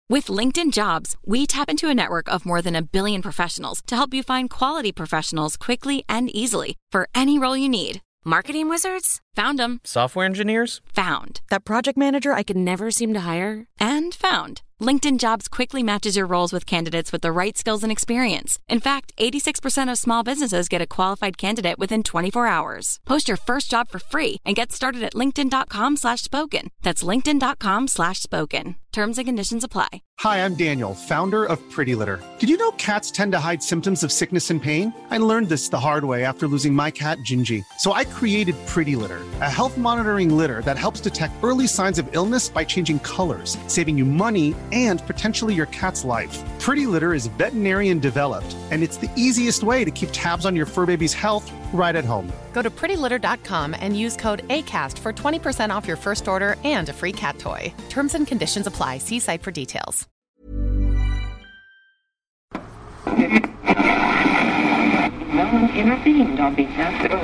With LinkedIn Jobs, we tap into a network of more than 1 billion professionals to help you find quality professionals quickly and easily for any role you need. Marketing wizards? Found them. Software engineers? Found. That project manager I could never seem to hire? And found. LinkedIn Jobs quickly matches your roles with candidates with the right skills and experience. In fact, 86% of small businesses get a qualified candidate within 24 hours. Post your first job for free and get started at linkedin.com/spoken. That's linkedin.com/spoken. Terms and conditions apply. Hi, I'm Daniel, founder of Pretty Litter. Did you know cats tend to hide symptoms of sickness and pain? I learned this the hard way after losing my cat, Gingy. So I created Pretty Litter, a health monitoring litter that helps detect early signs of illness by changing colors, saving you money and potentially your cat's life. Pretty Litter is veterinarian developed, and it's the easiest way to keep tabs on your fur baby's health right at home. Go to prettylitter.com and use code ACAST for 20% off your first order and a free cat toy. Terms and conditions apply. See site for details. No one intervened on behalf of...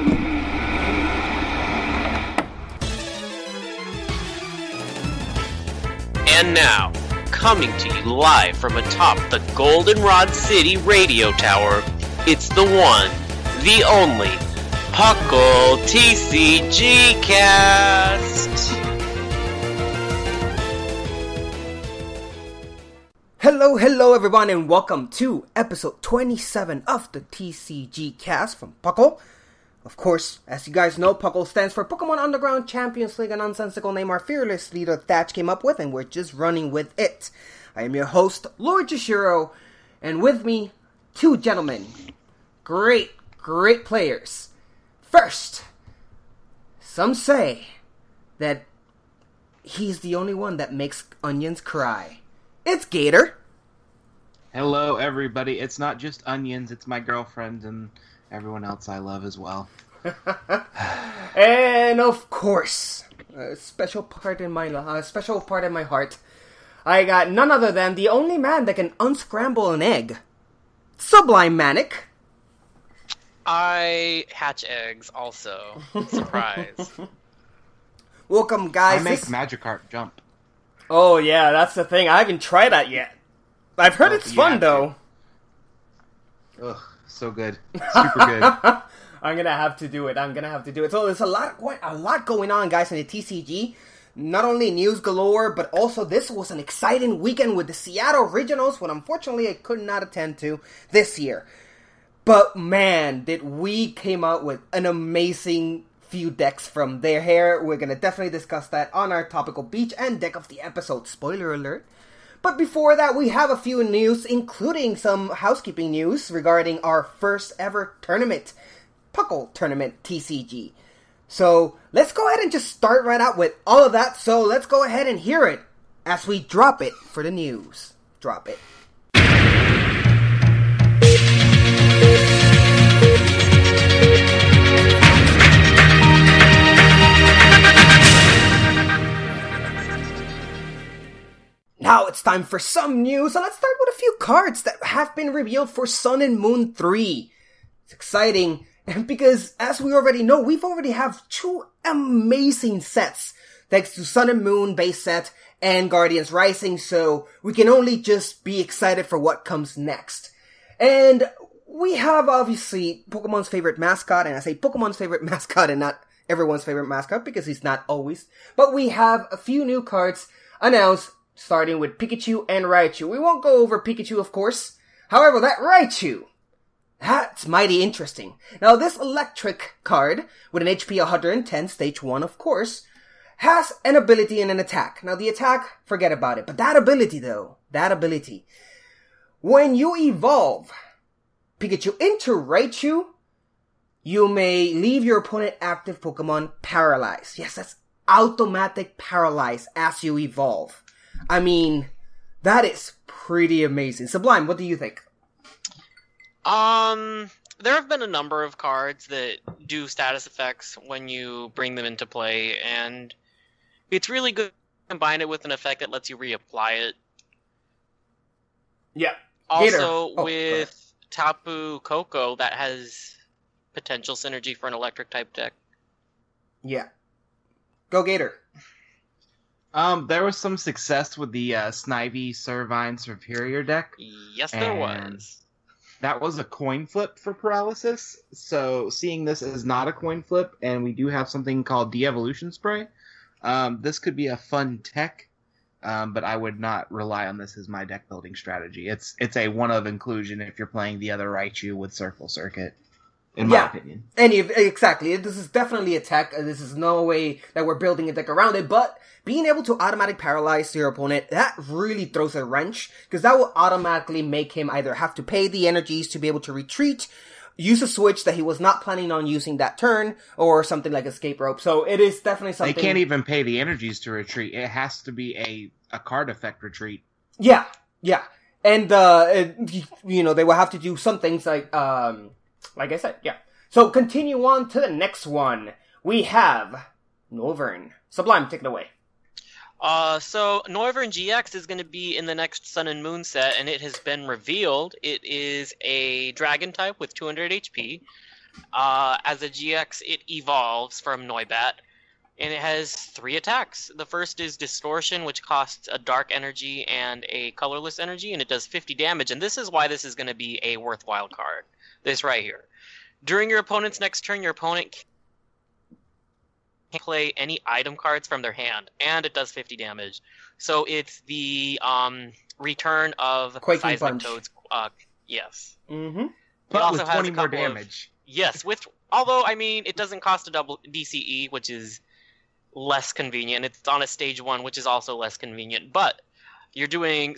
And now, coming to you live from atop the Goldenrod City radio tower, it's the one, the only, Puckle TCG Cast! Hello everyone, and welcome to episode 27 of the TCG Cast from Puckle. Of course, as you guys know, Puckle stands for Pokemon Underground Champions League, a nonsensical name our fearless leader Thatch came up with, and we're just running with it. I am your host, Lord Jashiro, and with me, two gentlemen. Great players. First, some say that he's the only one that makes onions cry. It's Gator. Hello, everybody. It's not just onions, it's my girlfriend and everyone else I love as well. And of course, a special part in my heart, I got none other than the only man that can unscramble an egg, Sublime Manic. I hatch eggs also. Surprise. Welcome, guys. I make Magikarp jump. Oh yeah, that's the thing. I haven't tried that yet. I've heard it's fun though. Ugh, so good. Super good. I'm gonna have to do it. So there's a lot going on, guys, in the TCG. Not only news galore, but also this was an exciting weekend with the Seattle Regionals, what unfortunately I could not attend to this year. But man, did we came out with an amazing few decks from their hair. We're gonna definitely discuss that on our topical beach and deck of the episode. Spoiler alert. But before that, we have a few news, including some housekeeping news regarding our first ever tournament, Puckle Tournament TCG. So let's go ahead and just start right out with all of that. So let's go ahead and hear it as we drop it for the news. Drop it. Now it's time for some news, so let's start with a few cards that have been revealed for Sun and Moon 3. It's exciting, because as we already know, we've already have two amazing sets, thanks to Sun and Moon base set and Guardians Rising, so we can only just be excited for what comes next. And we have, obviously, Pokemon's favorite mascot, and I say Pokemon's favorite mascot and not everyone's favorite mascot, because he's not always. But we have a few new cards announced, starting with Pikachu and Raichu. We won't go over Pikachu, of course. However, that Raichu, that's mighty interesting. Now, this electric card, with an HP 110, stage 1, of course, has an ability and an attack. Now, the attack, forget about it. But that ability, though, when you evolve Pikachu into Raichu, you may leave your opponent active Pokemon paralyzed. Yes, that's automatic paralyzed as you evolve. I mean, that is pretty amazing. Sublime, what do you think? There have been a number of cards that do status effects when you bring them into play, and it's really good to combine it with an effect that lets you reapply it. Yeah. Also, with Tapu Koko, that has potential synergy for an electric type deck. Yeah. Go Gator. There was some success with the Snivy Servine Superior deck. Yes, there was. That was a coin flip for Paralysis. So seeing this as not a coin flip, and we do have something called De-Evolution Spray, this could be a fun tech, but I would not rely on this as my deck building strategy. It's a one-of inclusion if you're playing the other Raichu with Circle Circuit. In my opinion. And exactly. This is definitely a tech. This is no way that we're building a deck around it, but being able to automatic paralyze your opponent, that really throws a wrench, because that will automatically make him either have to pay the energies to be able to retreat, use a switch that he was not planning on using that turn, or something like Escape Rope. So it is definitely something... They can't even pay the energies to retreat. It has to be a card effect retreat. Yeah. And, they will have to do some things like I said, yeah. So continue on to the next one. We have Noivern. Sublime, take it away. So Noivern GX is going to be in the next Sun and Moon set, and it has been revealed. It is a dragon type with 200 HP. As a GX, it evolves from Noibat, and it has 3 attacks. The first is Distortion, which costs a dark energy and a colorless energy, and it does 50 damage, and this is why this is going to be a worthwhile card. This right here. During your opponent's next turn, your opponent can play any item cards from their hand, and it does 50 damage. So it's the return of Seismitoad's. Yes. Mm-hmm. But with 20 more damage. Yes, although it doesn't cost a double DCE, which is less convenient. It's on a stage 1, which is also less convenient. But you're doing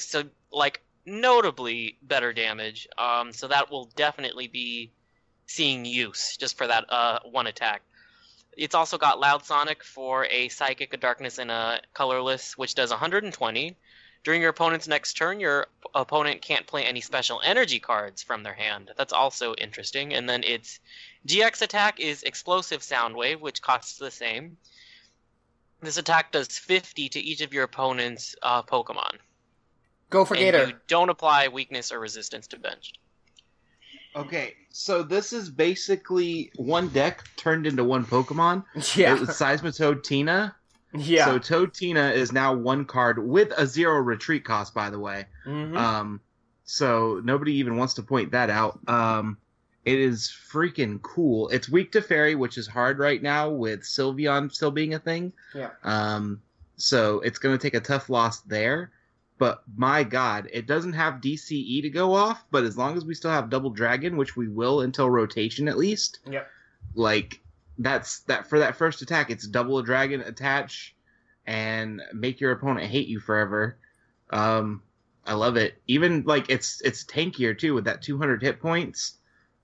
notably better damage, so that will definitely be seeing use just for that one attack. It's also got Loud Sonic for a Psychic, a Darkness, and a Colorless, which does 120. During your opponent's next turn, your opponent can't play any special energy cards from their hand. That's also interesting. And then its GX attack is Explosive Soundwave, which costs the same. This attack does 50 to each of your opponent's Pokemon. Go for Gator. You don't apply weakness or resistance to benched. Okay, so this is basically one deck turned into one Pokemon. Yeah. It's Seismitoad Tina. Yeah. So Toad Tina is now one card with a 0 retreat cost, by the way. Mm-hmm. So nobody even wants to point that out. It is freaking cool. It's weak to Fairy, which is hard right now with Sylveon still being a thing. Yeah. So it's going to take a tough loss there. But my god, it doesn't have DCE to go off, but as long as we still have Double Dragon, which we will until rotation at least. Yep. That's for that first attack, it's double a dragon, attach, and make your opponent hate you forever. I love it. Even it's tankier too with that 200 hit points.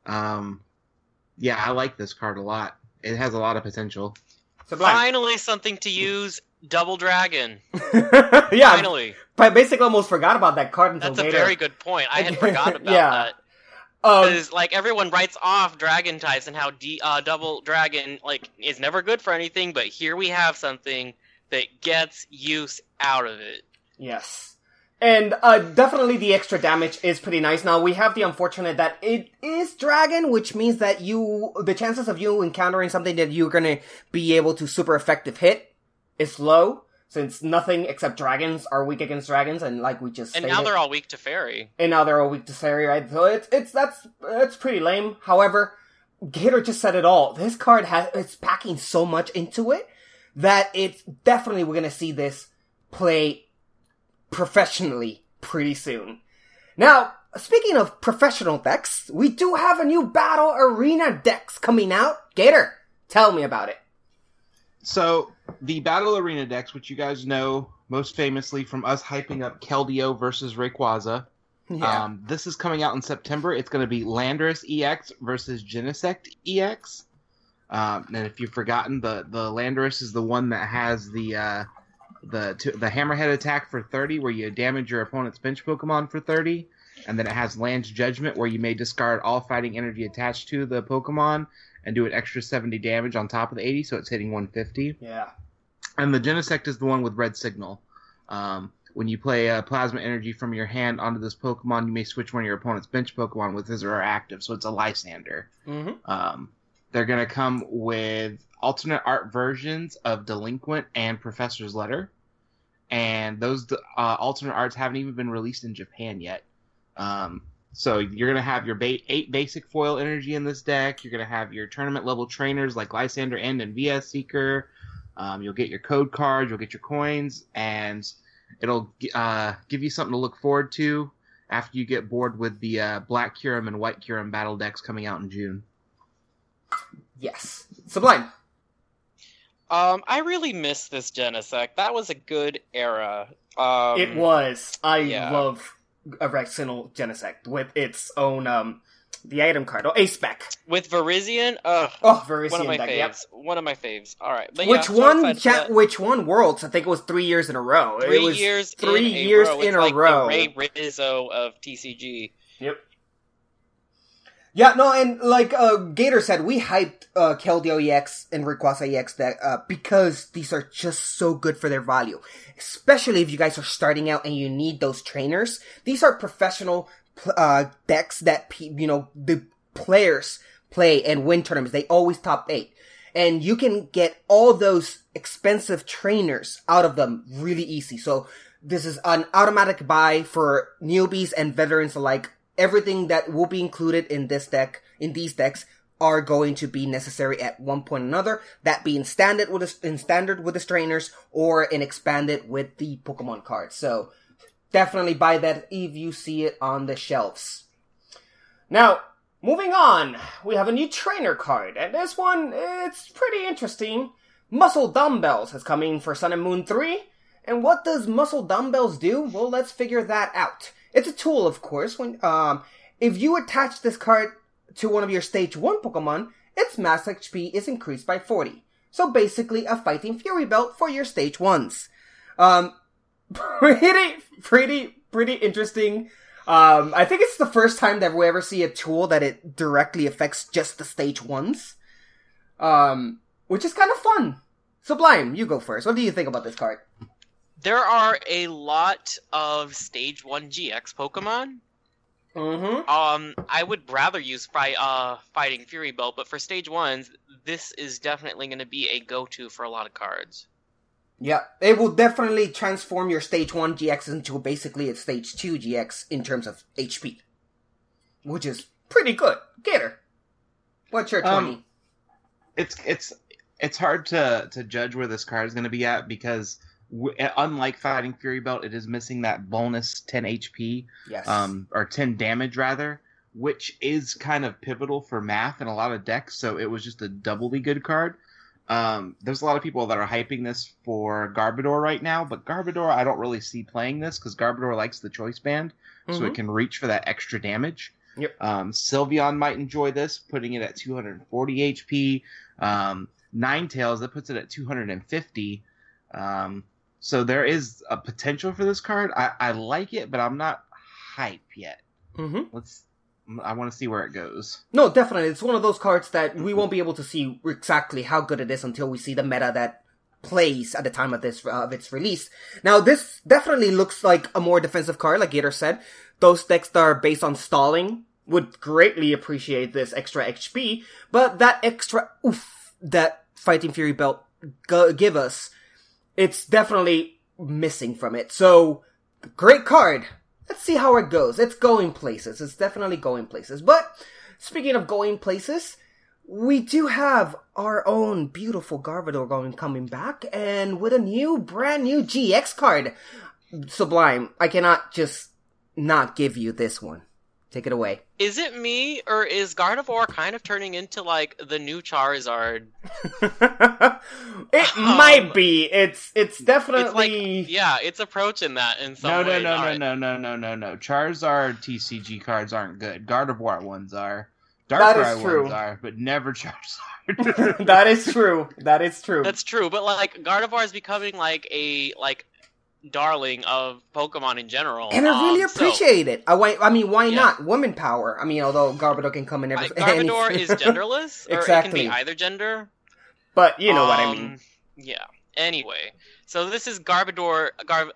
Yeah, I like this card a lot. It has a lot of potential. Sublime. Finally, something to use. Double Dragon. Yeah. Finally. I basically almost forgot about that card until That's later. a very good point. I had forgot about that. Because everyone writes off dragon types and how Double Dragon is never good for anything, but here we have something that gets use out of it. Yes. And definitely the extra damage is pretty nice. Now, we have the unfortunate that it is Dragon, which means that the chances of you encountering something that you're going to be able to super effective hit is low, since nothing except dragons are weak against dragons, and like we just stated. And now they're all weak to Fairy. Right? So that's pretty lame. However, Gator just said it all. This card it's packing so much into it that it's definitely we're gonna see this play professionally pretty soon. Now, speaking of professional decks, we do have a new Battle Arena decks coming out. Gator, tell me about it. So, the Battle Arena decks, which you guys know most famously from us hyping up Keldeo versus Rayquaza. Yeah. This is coming out in September. It's going to be Landorus EX versus Genesect EX. And if you've forgotten, the Landorus is the one that has the Hammerhead attack for 30, where you damage your opponent's bench Pokemon for 30. And then it has Land's Judgment, where you may discard all fighting energy attached to the Pokemon and do an extra 70 damage on top of the 80, so it's hitting 150. Yeah. And the Genesect is the one with Red Signal. When you play Plasma Energy from your hand onto this Pokemon, you may switch one of your opponent's bench Pokemon with his or her active, so it's a Lysander. Mm-hmm. They're going to come with alternate art versions of Delinquent and Professor's Letter. and those alternate arts haven't even been released in Japan yet. So you're going to have your 8 basic foil energy in this deck. You're going to have your tournament level trainers like Lysander End and VS Seeker. You'll get your code cards, you'll get your coins, and it'll give you something to look forward to after you get bored with the Black Kyurem and White Kyurem battle decks coming out in June. Yes. Sublime. I really miss this Genesect. That was a good era. It was. I love a Rexinal Genesect with its own the item card, or A-Spec. With Virizion? Virizion one of my deck, faves. yep. One of my faves. All right. But which won Worlds? I think it was 3 years in a row. 3 years 3 years in a row. The Ray Rizzo of TCG. Yep. Yeah, no, and like Gator said, we hyped Keldeo EX and Rayquaza EX deck because these are just so good for their value. Especially if you guys are starting out and you need those trainers. These are professional decks that, the players play and win tournaments. They always top 8. And you can get all those expensive trainers out of them really easy. So this is an automatic buy for newbies and veterans alike. Everything that will be included in this deck, in these decks, are going to be necessary at one point or another. That being standard with the trainers or in expanded with the Pokemon cards. So definitely buy that if you see it on the shelves. Now, moving on, we have a new trainer card, and this one, it's pretty interesting. Muscle Dumbbells has come in for Sun and Moon 3. And what does Muscle Dumbbells do? Well, let's figure that out. It's a tool, of course. When if you attach this card to one of your Stage 1 Pokemon, its max HP is increased by 40. So basically, a Fighting Fury Belt for your Stage 1s. Pretty interesting. I think it's the first time that we ever see a tool that it directly affects just the Stage 1s. Which is kind of fun. Sublime, you go first. What do you think about this card? There are a lot of Stage 1 GX Pokemon. Mm-hmm. I would rather use Fighting Fury Belt, but for Stage 1s, this is definitely going to be a go-to for a lot of cards. Yeah, it will definitely transform your Stage 1 GX into basically a Stage 2 GX in terms of HP. Which is pretty good. Gator, what's your 20? It's hard to judge where this card is going to be at because unlike Fighting Fury Belt, it is missing that bonus 10 HP, yes, or 10 damage rather, which is kind of pivotal for math in a lot of decks. So it was just a doubly good card. There's a lot of people that are hyping this for Garbodor right now, but Garbodor I don't really see playing this because Garbodor likes the Choice Band, so it can reach for that extra damage. Yep. Sylveon might enjoy this, putting it at 240 HP. Ninetales, that puts it at 250. So there is a potential for this card. I like it, but I'm not hype yet. Mm-hmm. I want to see where it goes. No, definitely. It's one of those cards that we won't be able to see exactly how good it is until we see the meta that plays at the time of its release. Now, this definitely looks like a more defensive card, like Gator said. Those decks that are based on stalling would greatly appreciate this extra HP, but that extra oof that Fighting Fury Belt give us, it's definitely missing from it. So, great card. Let's see how it goes. It's going places. It's definitely going places. But, speaking of going places, we do have our own beautiful Garbodor coming back, and with a brand new GX card. Sublime, I cannot just not give you this one. Take it away. Is it me, or is Gardevoir kind of turning into, like, the new Charizard? It might be. It's definitely... It's like, it's approaching that in some way. No. Charizard TCG cards aren't good. Gardevoir ones are. Darkrai ones are, but never Charizard. That is true. That's true, but, like, Gardevoir is becoming, like, a, darling of Pokemon in general. And I really appreciate it. I mean, why not? Woman power. I mean, although Garbodor can come in every... Garbodor is genderless, or exactly. it can be either gender. But you know what I mean. Yeah. Anyway, so this is Gardevoir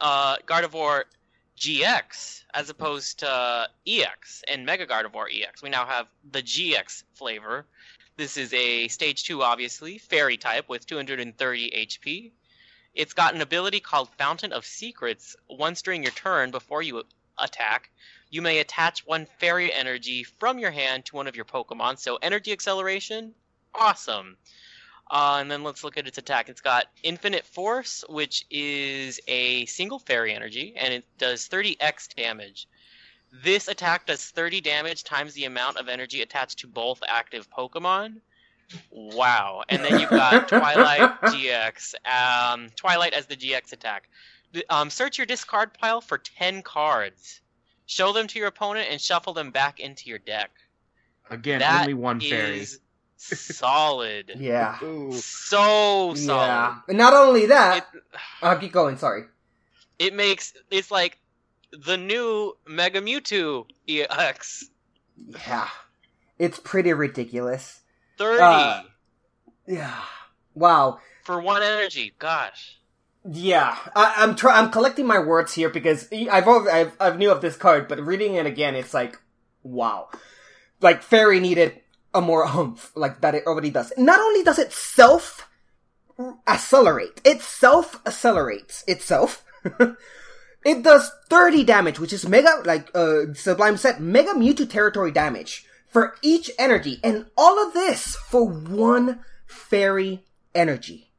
GX, as opposed to EX and Mega Gardevoir EX. We now have the GX flavor. This is a Stage 2, obviously, Fairy type with 230 HP. It's got an ability called Fountain of Secrets. Once during your turn, before you attack, you may attach one fairy energy from your hand to one of your Pokemon. So energy acceleration, awesome. And then let's look at its attack. It's got Infinite Force, which is a single fairy energy, and it does 30x damage. This attack does 30 damage times the amount of energy attached to both active Pokemon. Wow. And then you've got Twilight GX. Twilight as the GX attack. Search your discard pile for 10 cards. Show them to your opponent and shuffle them back into your deck. Again, That only one fairy. is solid. Yeah. Ooh. So solid. Yeah. And not only that, I'll keep going, sorry. It's like the new Mega Mewtwo EX. Yeah. It's pretty ridiculous. 30 Yeah. Wow. for one energy. Gosh. Yeah. I'm collecting my words here because I've knew of this card, but reading it again, it's like, wow. Like, Fairy needed a more oomph, like that it already does. Not only does it self-accelerate, it self-accelerates itself. It does 30 damage, which is mega, like, Sublime said, Mega Mewtwo territory damage for each energy. And all of this for one fairy energy.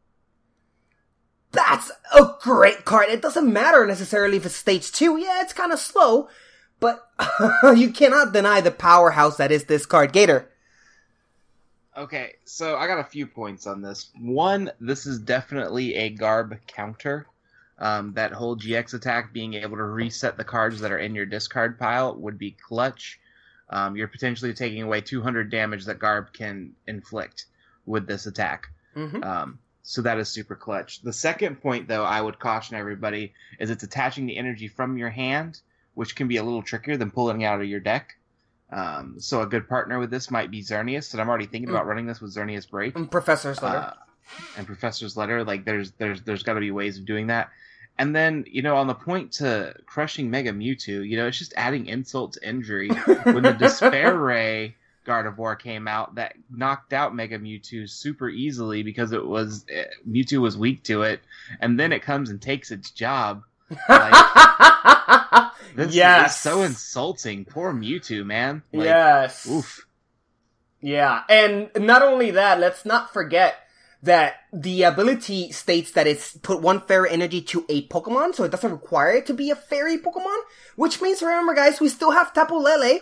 That's a great card. It doesn't matter necessarily if it's stage 2. Yeah, it's kind of slow, but you cannot deny the powerhouse that is this card. Gator. Okay, so I got a few points on this. One, this is definitely a Garb counter. That whole GX attack, being able to reset the cards that are in your discard pile, would be clutch. You're potentially taking away 200 damage that Garb can inflict with this attack. Mm-hmm. So that is super clutch. The second point, though, I would caution everybody, is it's attaching the energy from your hand, which can be a little trickier than pulling it out of your deck. So a good partner with this might be Xerneas, and I'm already thinking about running this with Xerneas Break. And Professor's Letter. And Professor's Letter. Like, there's got to be ways of doing that. And then, on the point to crushing Mega Mewtwo, it's just adding insult to injury. When the Despair Ray Gardevoir came out, that knocked out Mega Mewtwo super easily because Mewtwo was weak to it, and then it comes and takes its job. Like, this is so insulting. Poor Mewtwo, man. Like, yes. Oof. Yeah, and not only that, let's not forget that the ability states that it's put one fairy energy to a Pokemon, so it doesn't require it to be a fairy Pokemon, which means, remember guys, we still have Tapu Lele,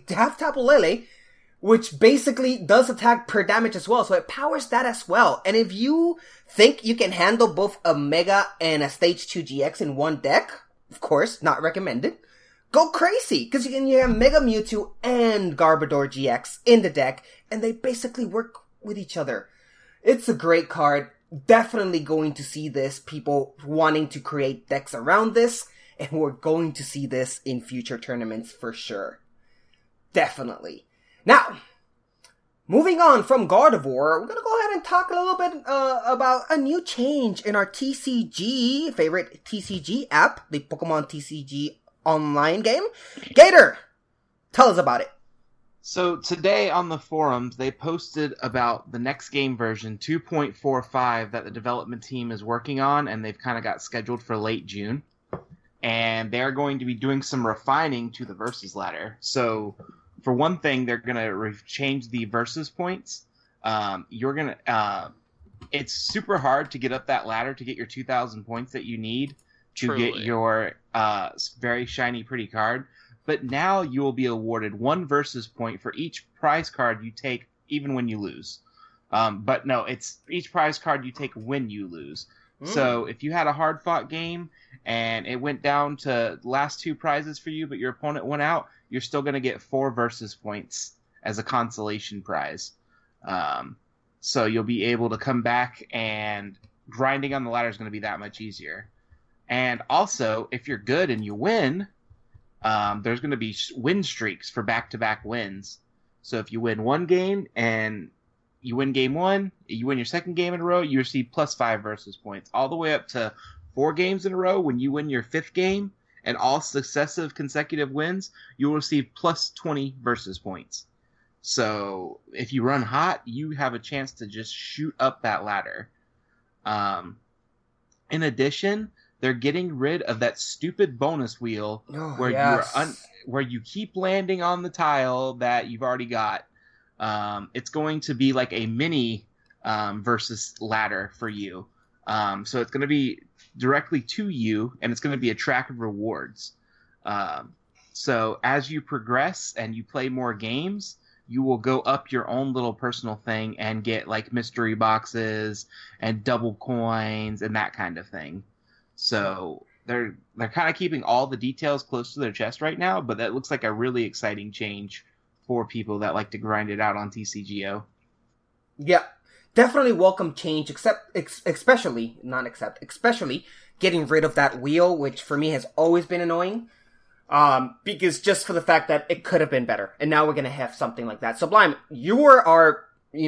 which basically does attack per damage as well, so it powers that as well. And if you think you can handle both a Mega and a Stage 2 GX in one deck, of course, not recommended, go crazy, because you have Mega Mewtwo and Garbodor GX in the deck, and they basically work with each other. It's a great card. Definitely going to see this, people wanting to create decks around this, and we're going to see this in future tournaments for sure. Definitely. Now, moving on from Gardevoir, we're gonna go ahead and talk a little bit about a new change in our TCG, favorite TCG app, the Pokemon TCG online game. Gator, tell us about it. So today on the forums, they posted about the next game version 2.45 that the development team is working on, and they've kind of got scheduled for late June. And they're going to be doing some refining to the Versus ladder. So for one thing, they're going to change the Versus points. It's super hard to get up that ladder to get your 2,000 points that you need to get your very shiny, pretty card. But now you will be awarded one Versus point for each prize card you take, even when you lose. But no, it's each prize card you take when you lose. So if you had a hard-fought game and it went down to the last two prizes for you, but your opponent went out, you're still going to get 4 Versus points as a consolation prize. So you'll be able to come back, and grinding on the ladder is going to be that much easier. And also, if you're good and you win, there's going to be win streaks for back-to-back wins. So if you win one game and you win game 1, you win your second game in a row, you receive plus 5 Versus points. All the way up to 4 games in a row, when you win your 5th game and all successive consecutive wins, you'll receive plus 20 Versus points. So if you run hot, you have a chance to just shoot up that ladder. In addition, they're getting rid of that stupid bonus wheel where you keep landing on the tile that you've already got. It's going to be like a mini versus ladder for you. So it's going to be directly to you, and it's going to be a track of rewards. So as you progress and you play more games, you will go up your own little personal thing and get like mystery boxes and double coins and that kind of thing. So they're kind of keeping all the details close to their chest right now, but that looks like a really exciting change for people that like to grind it out on TCGO. Yeah, definitely welcome change, especially getting rid of that wheel, which for me has always been annoying. Because just for the fact that it could have been better, and now we're gonna have something like that. Sublime, you are our,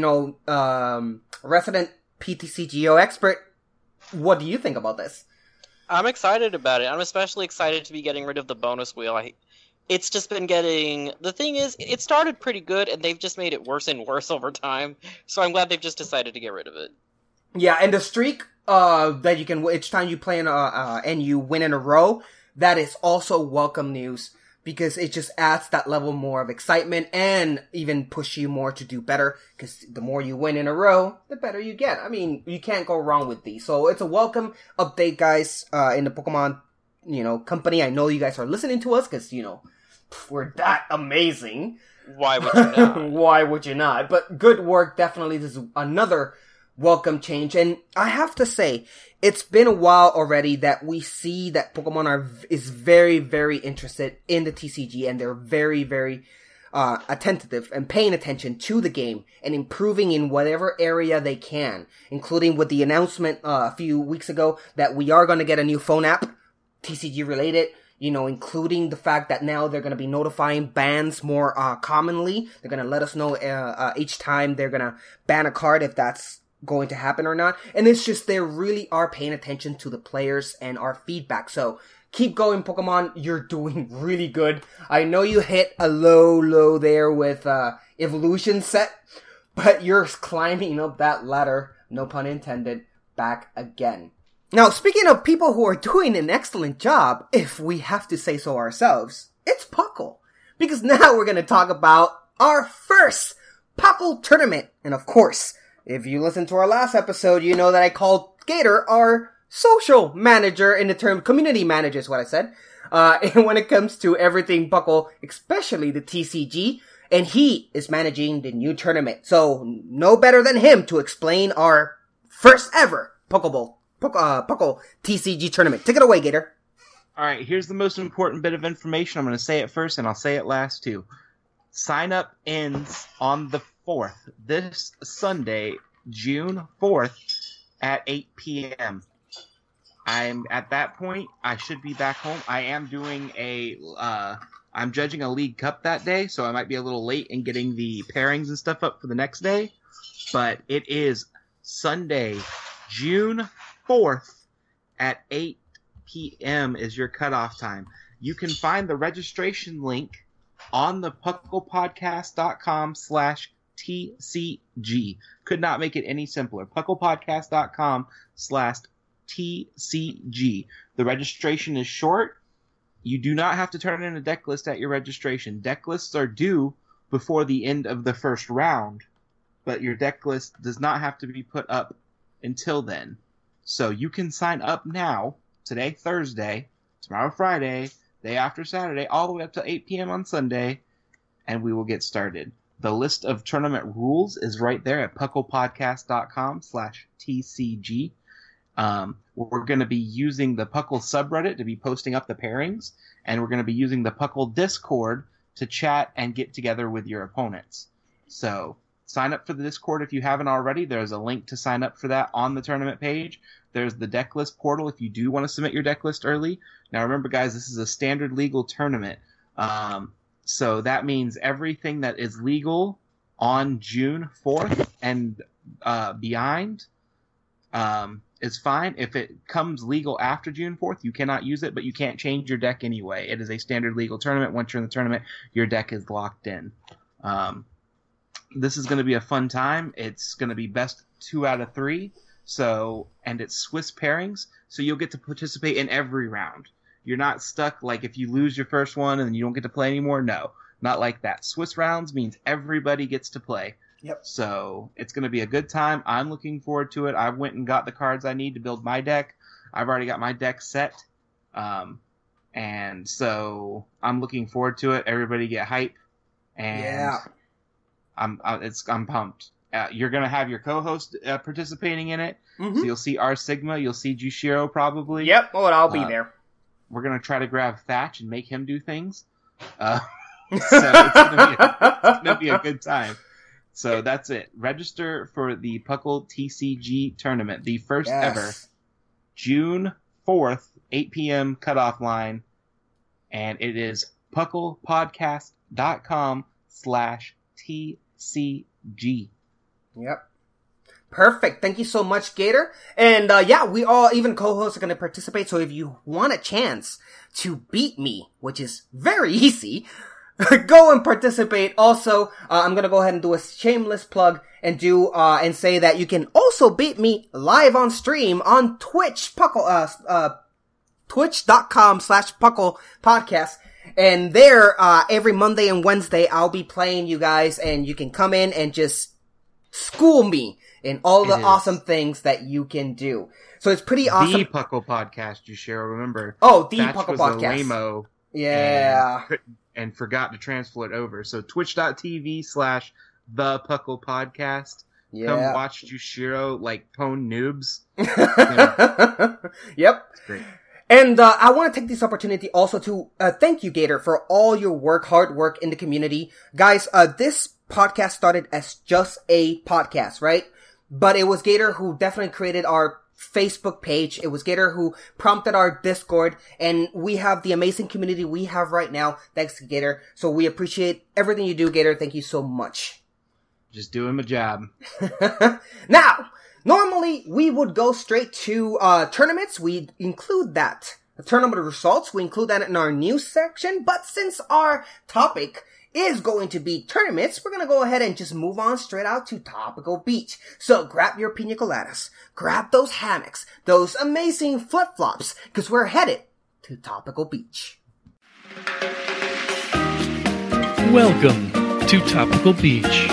resident PTCGO expert. What do you think about this? I'm excited about it. I'm especially excited to be getting rid of the bonus wheel. It's just been getting... The thing is, it started pretty good, and they've just made it worse and worse over time. So I'm glad they've just decided to get rid of it. Yeah, and the streak that you can... Each time you play and you win in a row, that is also welcome news, because it just adds that level more of excitement and even push you more to do better, because the more you win in a row, the better you get. I mean, you can't go wrong with these. So it's a welcome update, guys, in the Pokemon, company. I know you guys are listening to us, because, we're that amazing. Why would you not? Why would you not? But good work, definitely. This is another welcome change. And I have to say, it's been a while already that we see that Pokemon is very, very interested in the TCG, and they're very, very attentive and paying attention to the game and improving in whatever area they can, including with the announcement a few weeks ago that we are going to get a new phone app, TCG related, including the fact that now they're going to be notifying bans more commonly. They're going to let us know each time they're going to ban a card, if that's going to happen or not. And it's just, they really are paying attention to the players and our feedback. Keep going, Pokemon. You're doing really good. I know you hit a low there with Evolution Set, but you're climbing up that ladder, no pun intended, back again. Now, speaking of people who are doing an excellent job, if we have to say so ourselves, it's Puckle. Because now we're going to talk about our first Puckle tournament. And of course, if you listened to our last episode, you know that I called Gator our social manager, in the term community manager is what I said. And when it comes to everything Puckle, especially the TCG, and he is managing the new tournament. So, no better than him to explain our first ever Puckle TCG tournament. Take it away, Gator. Alright, here's the most important bit of information. I'm going to say it first, and I'll say it last too. Sign up ends on the 4th, this Sunday, June 4th, at 8 p.m. At that point, I should be back home. I am doing I'm judging a League Cup that day, so I might be a little late in getting the pairings and stuff up for the next day. But it is Sunday, June 4th at 8 p.m. is your cutoff time. You can find the registration link on the pucklepodcast.com/TCG. Could not make it any simpler. pucklepodcast.com/TCG. The registration is short. You do not have to turn in a deck list at your registration. Deck lists are due before the end of the first round, but your deck list does not have to be put up until then. So you can sign up now, today Thursday, tomorrow Friday, day after Saturday, all the way up to 8 p.m. on Sunday, and we will get started. The list of tournament rules is right there at pucklepodcast.com/TCG. We're going to be using the Puckle subreddit to be posting up the pairings, and we're going to be using the Puckle Discord to chat and get together with your opponents. So sign up for the Discord if you haven't already. There's a link to sign up for that on the tournament page. There's the deck list portal if you do want to submit your deck list early. Now remember, guys, this is a standard legal tournament. So that means everything that is legal on June 4th and beyond is fine. If it comes legal after June 4th, you cannot use it, but you can't change your deck anyway. It is a standard legal tournament. Once you're in the tournament, your deck is locked in. This is going to be a fun time. It's going to be best 2 out of 3. So, and it's Swiss pairings, so you'll get to participate in every round. You're not stuck, like, if you lose your first one and then you don't get to play anymore. No, not like that. Swiss rounds means everybody gets to play. Yep. So, it's going to be a good time. I'm looking forward to it. I went and got the cards I need to build my deck. I've already got my deck set. And so, I'm looking forward to it. Everybody get hype. And yeah. I'm pumped. You're going to have your co-host participating in it. Mm-hmm. So you'll see R Sigma. You'll see Jushiro probably. Yep. Oh, and I'll be there. We're going to try to grab Thatch and make him do things. So it's going to be a good time. So that's it. Register for the Puckle TCG tournament. The first ever. June 4th, 8 p.m. cutoff line. And it is pucklepodcast.com/TCG. Yep. Perfect. Thank you so much, Gator. And we all, even co-hosts, are going to participate. So if you want a chance to beat me, which is very easy, go and participate. Also, I'm going to go ahead and do a shameless plug and do and say that you can also beat me live on stream on Twitch, twitch.com/Puckle Podcast. And there, every Monday and Wednesday, I'll be playing you guys, and you can come in and just school me in all the awesome things that you can do. So it's pretty awesome. The Puckle Podcast, Jushiro, remember. Oh, the Thatch Puckle was Podcast. A lame-o yeah. And forgot to transfer it over. So twitch.tv/The Puckle Podcast. Yeah. Come watch Jushiro like pwn noobs. Yep. It's great. And I want to take this opportunity also to thank you, Gator, for all your hard work in the community. Guys, this podcast started as just a podcast, right? But it was Gator who definitely created our Facebook page. It was Gator who prompted our Discord, and we have the amazing community we have right now thanks to Gator. So we appreciate everything you do, Gator. Thank you so much. Just doing my job. Now, normally we would go straight to tournaments. We include that. The tournament results, we include that in our news section. But since our topic is going to be tournaments, we're going to go ahead and just move on straight out to Topical Beach. So grab your pina coladas, grab those hammocks, those amazing flip-flops, because we're headed to Topical Beach. Welcome to Topical Beach.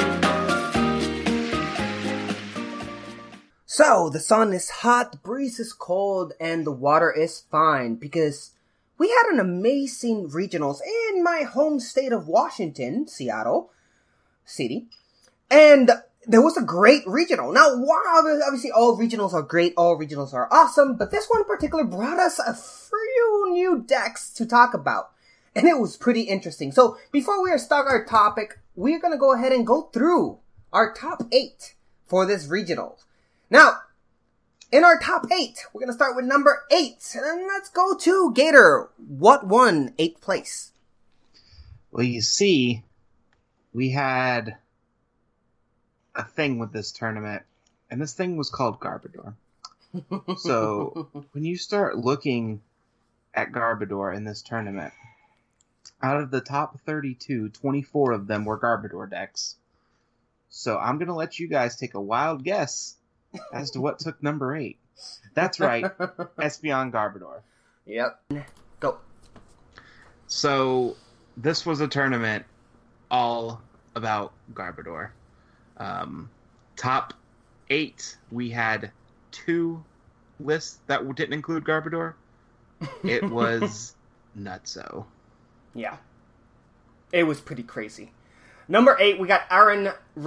So, the sun is hot, the breeze is cold, and the water is fine, because we had an amazing regionals in my home state of Washington, Seattle City, and there was a great regional. Now, obviously all regionals are great, all regionals are awesome, but this one in particular brought us a few new decks to talk about, and it was pretty interesting. So, before we start our topic, we're going to go ahead and go through our top 8 for this regional. Now, in our top 8, we're going to start with number 8. And let's go to Gator. What won 8th place? Well, you see, we had a thing with this tournament, and this thing was called Garbodor. So, when you start looking at Garbodor in this tournament, out of the top 32, 24 of them were Garbodor decks. So, I'm going to let you guys take a wild guess as to what took number 8. That's right, Espeon Garbodor. Yep. Go. So, this was a tournament all about Garbodor. Top 8, we had 2 lists that didn't include Garbodor. It was nutso. Yeah. It was pretty crazy. Number 8, we got Aaron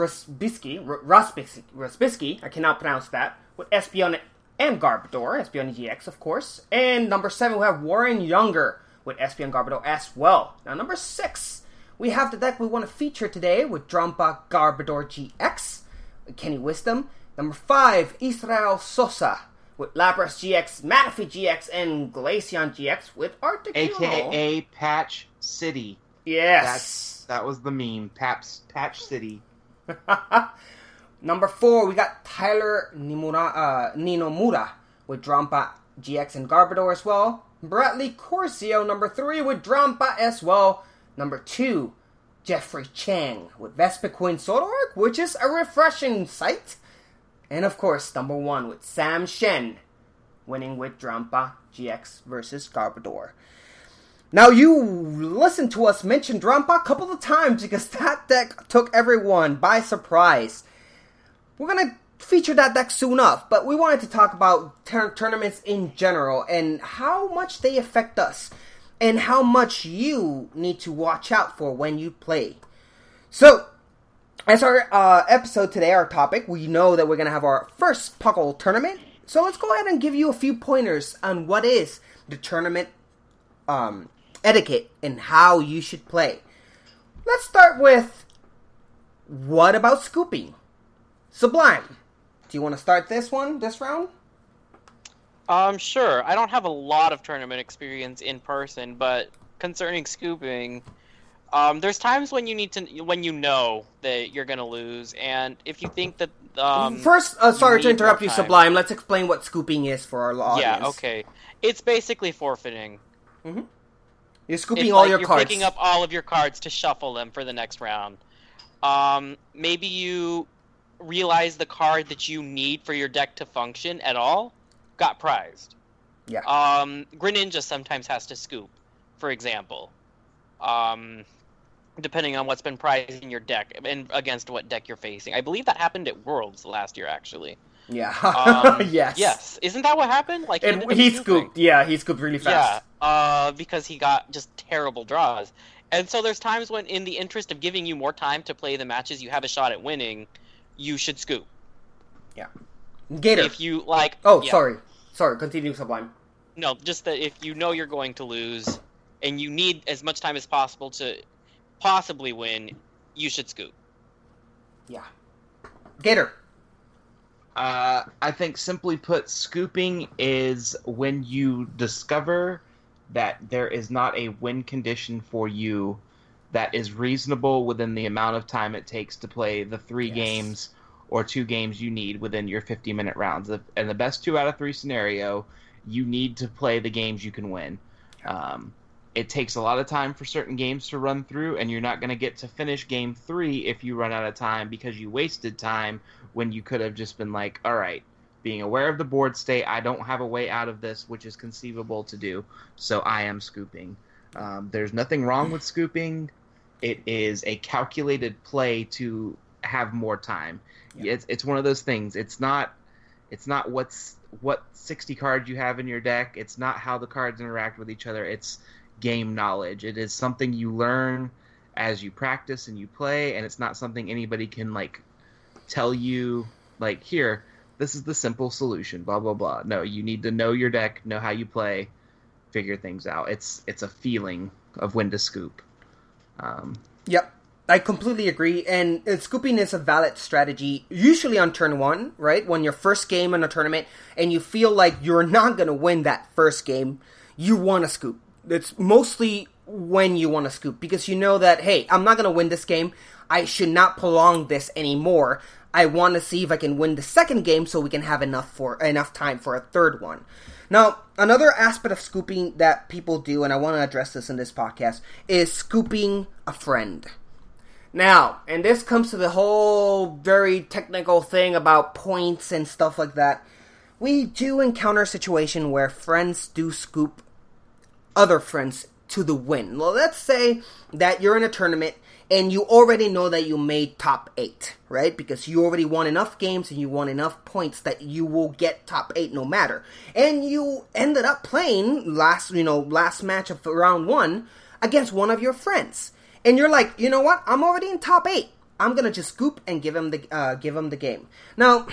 Rospiski, I cannot pronounce that, with Espeon and Garbodor, Espeon GX, of course. And number 7, we have Warren Younger with Espeon Garbodor as well. Now, number 6, we have the deck we want to feature today with Drumpa Garbodor GX, with Kenny Wisdom. Number 5, Israel Sosa with Lapras GX, Manaphy GX, and Glaceon GX with Articuno. A.K.A. Patch City. Yes. That was the meme. Patch City. Number 4, we got Tyler Ninomura with Drumpa GX and Garbodor as well. Bradley Corcio, number 3, with Drumpa as well. Number 2, Jeffrey Chang with Vespiquen Zoroark, which is a refreshing sight. And of course, number 1 with Sam Shen, winning with Drampa GX versus Garbodor. Now, you listened to us mention Drampa a couple of times because that deck took everyone by surprise. We're going to feature that deck soon enough, but we wanted to talk about tournaments in general and how much they affect us and how much you need to watch out for when you play. So, as our episode today, our topic, we know that we're going to have our first Puckle tournament. So let's go ahead and give you a few pointers on what is the tournament etiquette and how you should play. Let's start with, what about scooping? Sublime, do you want to start this round? Sure. I don't have a lot of tournament experience in person, but concerning scooping, there's times when you know that you're gonna lose, and if you think that first, sorry to interrupt you, Sublime. Let's explain what scooping is for our audience. Yeah, okay. It's basically forfeiting. Mm-hmm. You're scooping all your cards. You're picking up all of your cards to shuffle them for the next round. Maybe you realize the card that you need for your deck to function at all got prized. Yeah. Greninja sometimes has to scoop, for example. Depending on what's been prized in your deck and against what deck you're facing. I believe that happened at Worlds last year, actually. Yeah. Yes. Yes. Isn't that what happened? Like he scooped. Yeah, he scooped really fast. Yeah. Because he got just terrible draws. And so there's times when, in the interest of giving you more time to play the matches you have a shot at winning, you should scoop. Yeah. Gator. If you like. Oh, yeah. Sorry. Continue, Sublime. No, just that if you know you're going to lose, and you need as much time as possible to possibly win, you should scoop. Yeah. Gator. I think, simply put, scooping is when you discover that there is not a win condition for you that is reasonable within the amount of time it takes to play the 3 games or 2 games you need within your 50-minute rounds. And the best 2 out of 3 scenario, you need to play the games you can win. It takes a lot of time for certain games to run through, and you're not going to get to finish game 3 if you run out of time because you wasted time when you could have just been like, all right, being aware of the board state, I don't have a way out of this, which is conceivable to do, so I am scooping. There's nothing wrong with scooping. It is a calculated play to have more time. Yeah. It's one of those things. It's not what 60 cards you have in your deck. It's not how the cards interact with each other. It's game knowledge. It is something you learn as you practice and you play, and it's not something anybody can tell you here, this is the simple solution, blah blah blah. No, you need to know your deck, know how you play, figure things out. It's a feeling of when to scoop. Yep, I completely agree, and scooping is a valid strategy, usually on turn 1, right? When your first game in a tournament, and you feel like you're not going to win that first game, you want to scoop. It's mostly when you want to scoop, because you know that, hey, I'm not going to win this game, I should not prolong this anymore. I want to see if I can win the second game so we can have enough time for a third one. Now, another aspect of scooping that people do, and I want to address this in this podcast, is scooping a friend. Now, and this comes to the whole very technical thing about points and stuff like that. We do encounter a situation where friends do scoop other friends to the win. Well, let's say that you're in a tournament and you already know that you made top 8, right? Because you already won enough games and you won enough points that you will get top 8 no matter. And you ended up playing last match of round 1 against one of your friends. And you're like, you know what? I'm already in top 8. I'm going to just scoop and give him the game. Now,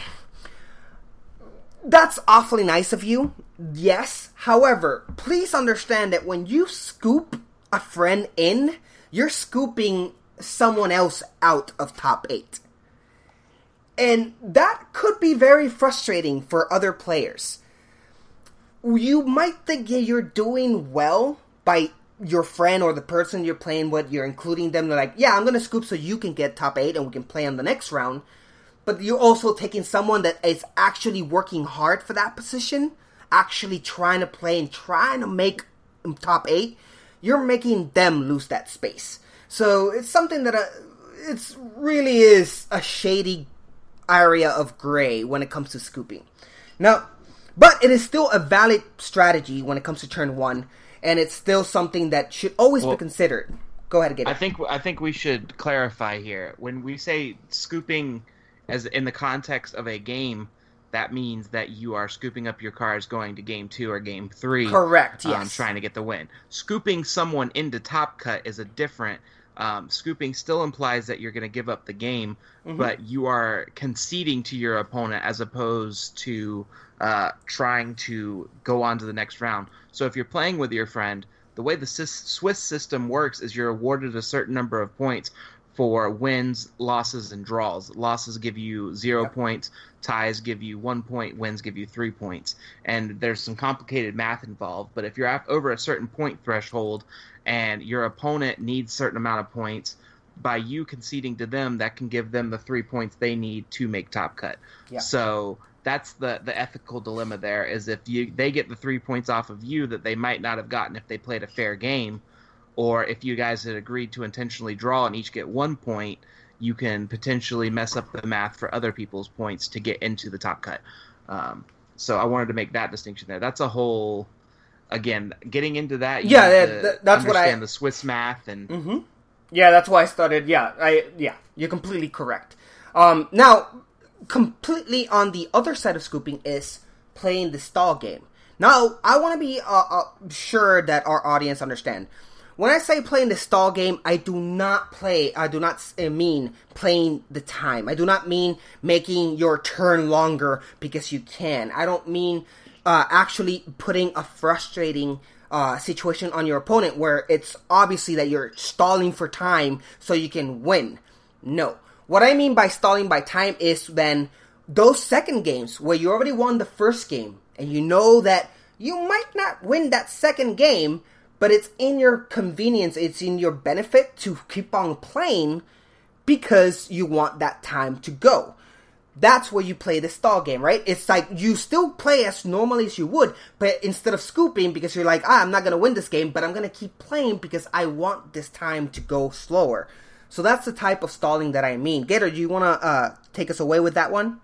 that's awfully nice of you, yes. However, please understand that when you scoop a friend in, you're scooping someone else out of top 8. And that could be very frustrating for other players. You might think you're doing well by your friend or the person you're playing with, you're including them. They're like, yeah, I'm going to scoop so you can get top 8 and we can play on the next round. But you're also taking someone that is actually working hard for that position, actually trying to play and trying to make top 8. You're making them lose that space. So it's something that it really is a shady area of gray when it comes to scooping. Now, but it is still a valid strategy when it comes to turn 1, and it's still something that should always be considered. Go ahead, Gator. I think we should clarify here. When we say scooping as in the context of a game, that means that you are scooping up your cards going to game 2 or game 3. Correct, yes. Trying to get the win. Scooping someone into top cut is a different... scooping still implies that you're going to give up the game, but you are conceding to your opponent as opposed to trying to go on to the next round. So if you're playing with your friend, the way the Swiss system works is you're awarded a certain number of points for wins, losses, and draws. Losses give you 0 points, ties give you 1 point, wins give you 3 points. And there's some complicated math involved, but if you're over a certain point threshold and your opponent needs a certain amount of points, by you conceding to them, that can give them the 3 points they need to make top cut. Yeah. So that's the ethical dilemma there, is if they get the 3 points off of you that they might not have gotten if they played a fair game, or if you guys had agreed to intentionally draw and each get 1 point, you can potentially mess up the math for other people's points to get into the top cut. So I wanted to make that distinction there. That's a whole... Again, getting into that, you that's what the Swiss math and yeah, that's why I started. You're completely correct. Now, completely on the other side of scooping is playing the stall game. Now, I want to be sure that our audience understand. When I say playing the stall game, I do not mean playing the time. I do not mean making your turn longer because you can. I don't mean actually putting a frustrating situation on your opponent where it's obviously that you're stalling for time so you can win. No. What I mean by stalling by time is then those second games where you already won the first game and you know that you might not win that second game, but it's in your convenience, it's in your benefit to keep on playing because you want that time to go. That's where you play the stall game, right? It's like you still play as normally as you would, but instead of scooping because you're like, I'm not going to win this game, but I'm going to keep playing because I want this time to go slower. So that's the type of stalling that I mean. Gator, do you want to take us away with that one?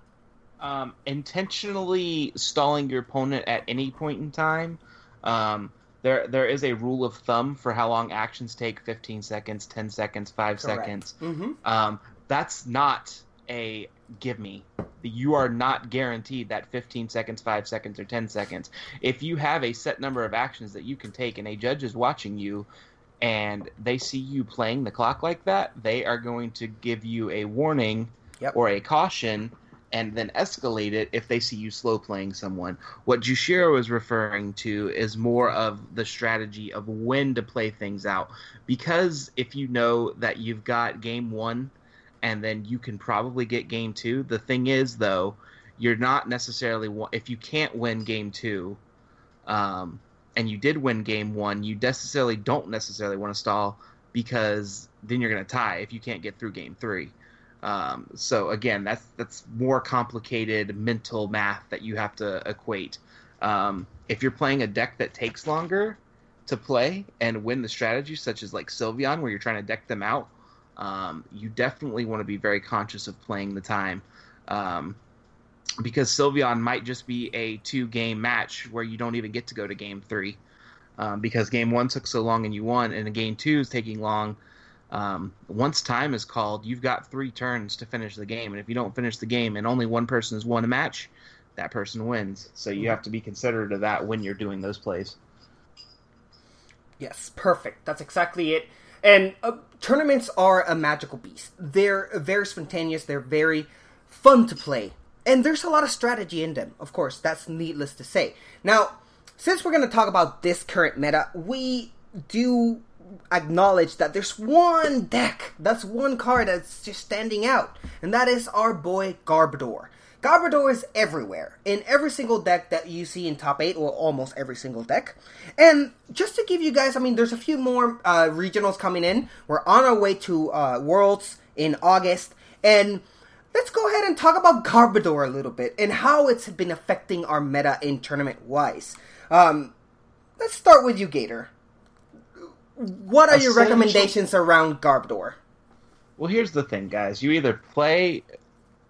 Intentionally stalling your opponent at any point in time. There is a rule of thumb for how long actions take: 15 seconds, 10 seconds, 5 seconds. That's not a give me. You are not guaranteed that 15 seconds, 5 seconds, or 10 seconds. If you have a set number of actions that you can take and a judge is watching you and they see you playing the clock like that, they are going to give you a warning or a caution and then escalate it if they see you slow playing someone. What Jushiro is referring to is more of the strategy of when to play things out. Because if you know that you've got game 1 and then you can probably get game 2. The thing is, though, you're not necessarily... If you can't win game 2, and you did win game 1, you don't necessarily want to stall because then you're going to tie if you can't get through game 3. So, again, that's more complicated mental math that you have to equate. If you're playing a deck that takes longer to play and win the strategy, such as like Sylveon, where you're trying to deck them out, you definitely want to be very conscious of playing the time, because Sylveon might just be a 2-game match where you don't even get to go to game 3, because game 1 took so long and you won, and game 2 is taking long. Once time is called, you've got 3 turns to finish the game, and if you don't finish the game and only one person has won a match, that person wins. So you have to be considerate of that when you're doing those plays. Yes, perfect. That's exactly it. And tournaments are a magical beast. They're very spontaneous. They're very fun to play. And there's a lot of strategy in them. Of course, that's needless to say. Now, since we're going to talk about this current meta, we do acknowledge that there's one deck, that's one card that's just standing out. And that is our boy Garbodor. Garbodor is everywhere, in every single deck that you see in top 8, or almost every single deck. And just to give you guys, there's a few more regionals coming in. We're on our way to Worlds in August, and let's go ahead and talk about Garbodor a little bit, and how it's been affecting our meta in tournament-wise. Let's start with you, Gator. What are your recommendations around Garbodor? Well, here's the thing, guys. You either play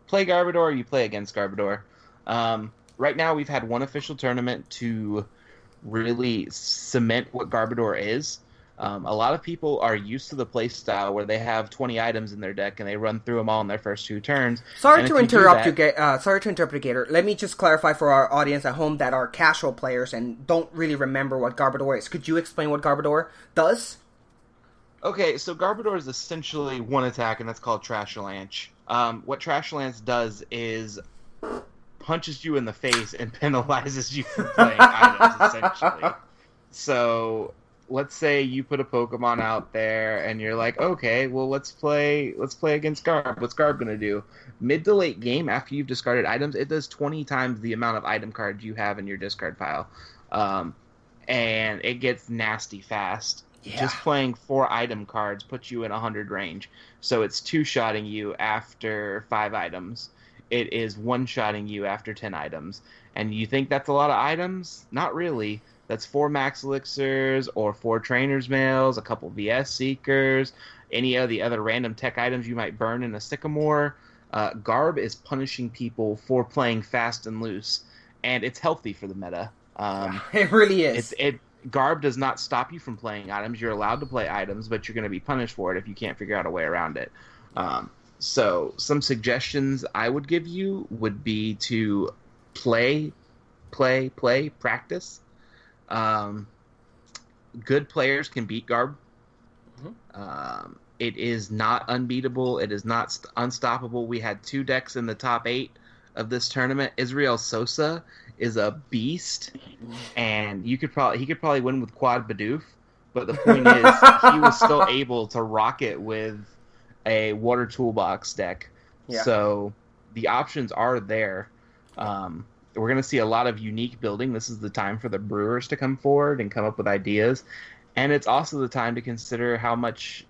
play Garbodor, you play against Garbodor. Right now, we've had one official tournament to really cement what Garbodor is. A lot of people are used to the play style where they have 20 items in their deck and they run through them all in their first 2 turns. Sorry to interrupt you, Gator. Let me just clarify for our audience at home that are casual players and don't really remember what Garbodor is. Could you explain what Garbodor does? Okay, so Garbodor is essentially one attack, and that's called Trashalanche. What Trashalanche does is punches you in the face and penalizes you for playing items, essentially. So, let's say you put a Pokemon out there, and you're like, okay, well, let's play against Garb. What's Garb going to do? Mid to late game, after you've discarded items, it does 20 times the amount of item cards you have in your discard pile. And it gets nasty fast. Yeah. Just playing 4 item cards puts you in 100 range. So it's 2-shotting you after 5 items. It is 1-shotting you after 10 items. And you think that's a lot of items? Not really. That's 4 Max Elixirs, or 4 Trainer's Mails, a couple VS Seekers, any of the other random tech items you might burn in a Sycamore. Garb is punishing people for playing fast and loose, and it's healthy for the meta. It really is. Garb does not stop you from playing items. You're allowed to play items, but you're going to be punished for it if you can't figure out a way around it. So some suggestions I would give you would be to play, practice. Good players can beat Garb. Mm-hmm. It is not unbeatable. It is not unstoppable. We had 2 decks in the top 8 of this tournament. Israel Sosa is a beast, and he could probably win with Quad Bidoof, but the point is he was still able to rock it with a Water Toolbox deck. Yeah. So the options are there. We're going to see a lot of unique building. This is the time for the brewers to come forward and come up with ideas, and it's also the time to consider how much,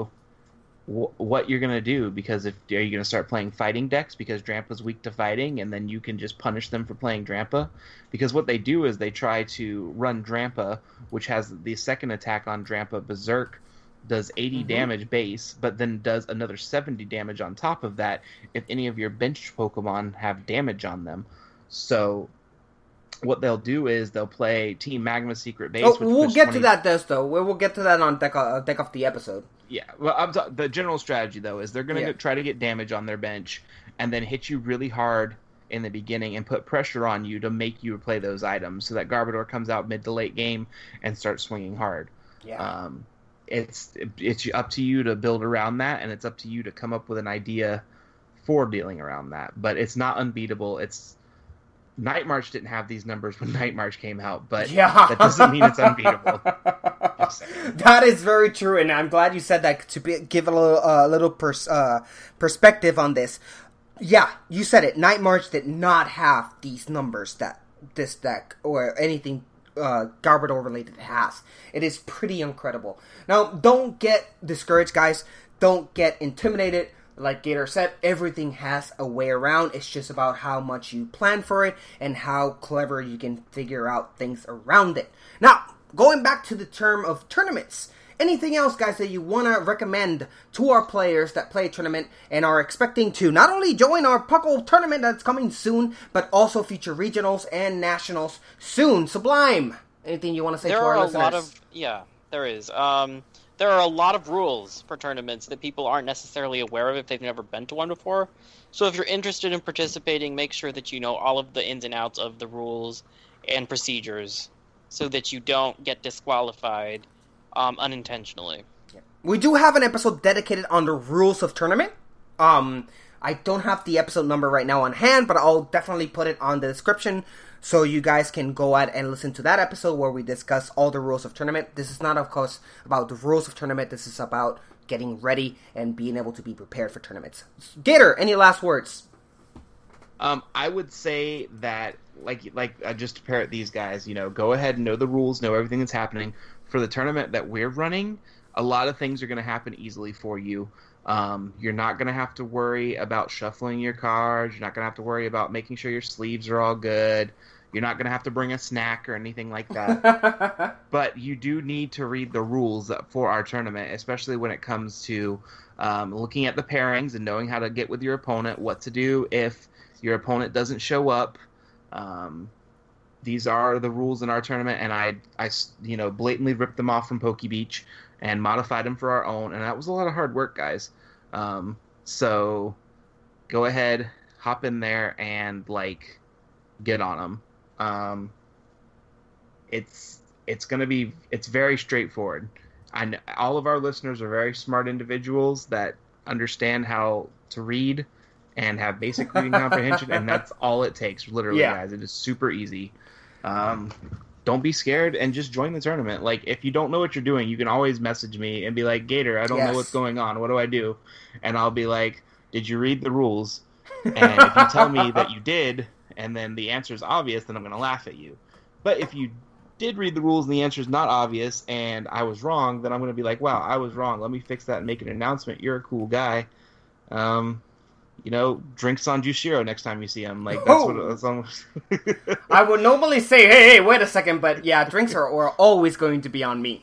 what you're going to do, because are you going to start playing fighting decks because Drampa's weak to fighting, and then you can just punish them for playing Drampa? Because what they do is they try to run Drampa, which has the second attack on Drampa, Berserk, does 80 damage base, but then does another 70 damage on top of that if any of your bench Pokemon have damage on them. So what they'll do is they'll play Team Magma Secret Base. We'll get to that, though. We'll get to that on deck of the episode. Yeah, well, the general strategy, though, is they're going to try to get damage on their bench and then hit you really hard in the beginning and put pressure on you to make you play those items so that Garbodor comes out mid to late game and starts swinging hard. Yeah. It's up to you to build around that, and it's up to you to come up with an idea for dealing around that. But it's not unbeatable. Night March didn't have these numbers when Night March came out, but that doesn't mean it's unbeatable. That is very true, and I'm glad you said that to give a little perspective on this. Yeah, you said it. Night March did not have these numbers that this deck or anything Garbodor related has. It is pretty incredible. Now, don't get discouraged, guys. Don't get intimidated. Like Gator said, everything has a way around. It's just about how much you plan for it and how clever you can figure out things around it. Now, going back to the term of tournaments, anything else, guys, that you want to recommend to our players that play a tournament and are expecting to not only join our Puckle tournament that's coming soon, but also future regionals and nationals soon? Sublime, anything you want to say to our listeners? There is. There are a lot of rules for tournaments that people aren't necessarily aware of if they've never been to one before. So if you're interested in participating, make sure that you know all of the ins and outs of the rules and procedures so that you don't get disqualified unintentionally. We do have an episode dedicated on the rules of tournament. I don't have the episode number right now on hand, but I'll definitely put it on the description so you guys can go out and listen to that episode where we discuss all the rules of tournament. This is not, of course, about the rules of tournament. This is about getting ready and being able to be prepared for tournaments. Gator, any last words? I would say that, just to parrot these guys, go ahead and know the rules, know everything that's happening. For the tournament that we're running, a lot of things are going to happen easily for you. You're not going to have to worry about shuffling your cards. You're not going to have to worry about making sure your sleeves are all good. You're not going to have to bring a snack or anything like that. But you do need to read the rules for our tournament, especially when it comes to looking at the pairings and knowing how to get with your opponent, what to do if your opponent doesn't show up. These are the rules in our tournament, and I blatantly ripped them off from Poke Beach and modified them for our own, and that was a lot of hard work, guys. So go ahead, hop in there, and get on them. It's very straightforward. All of our listeners are very smart individuals that understand how to read and have basic reading comprehension, and that's all it takes, literally, guys. It is super easy. Don't be scared and just join the tournament. If you don't know what you're doing, you can always message me and be like, Gator, I don't know what's going on. What do I do? And I'll be like, did you read the rules? And if you tell me that you did, and then the answer is obvious, then I'm going to laugh at you. But if you did read the rules and the answer is not obvious and I was wrong, then I'm going to be like, wow, I was wrong. Let me fix that and make an announcement. You're a cool guy. Drink Sanjushiro next time you see him. That's what it's almost. I would normally say, hey, wait a second, but yeah, drinks are always going to be on me.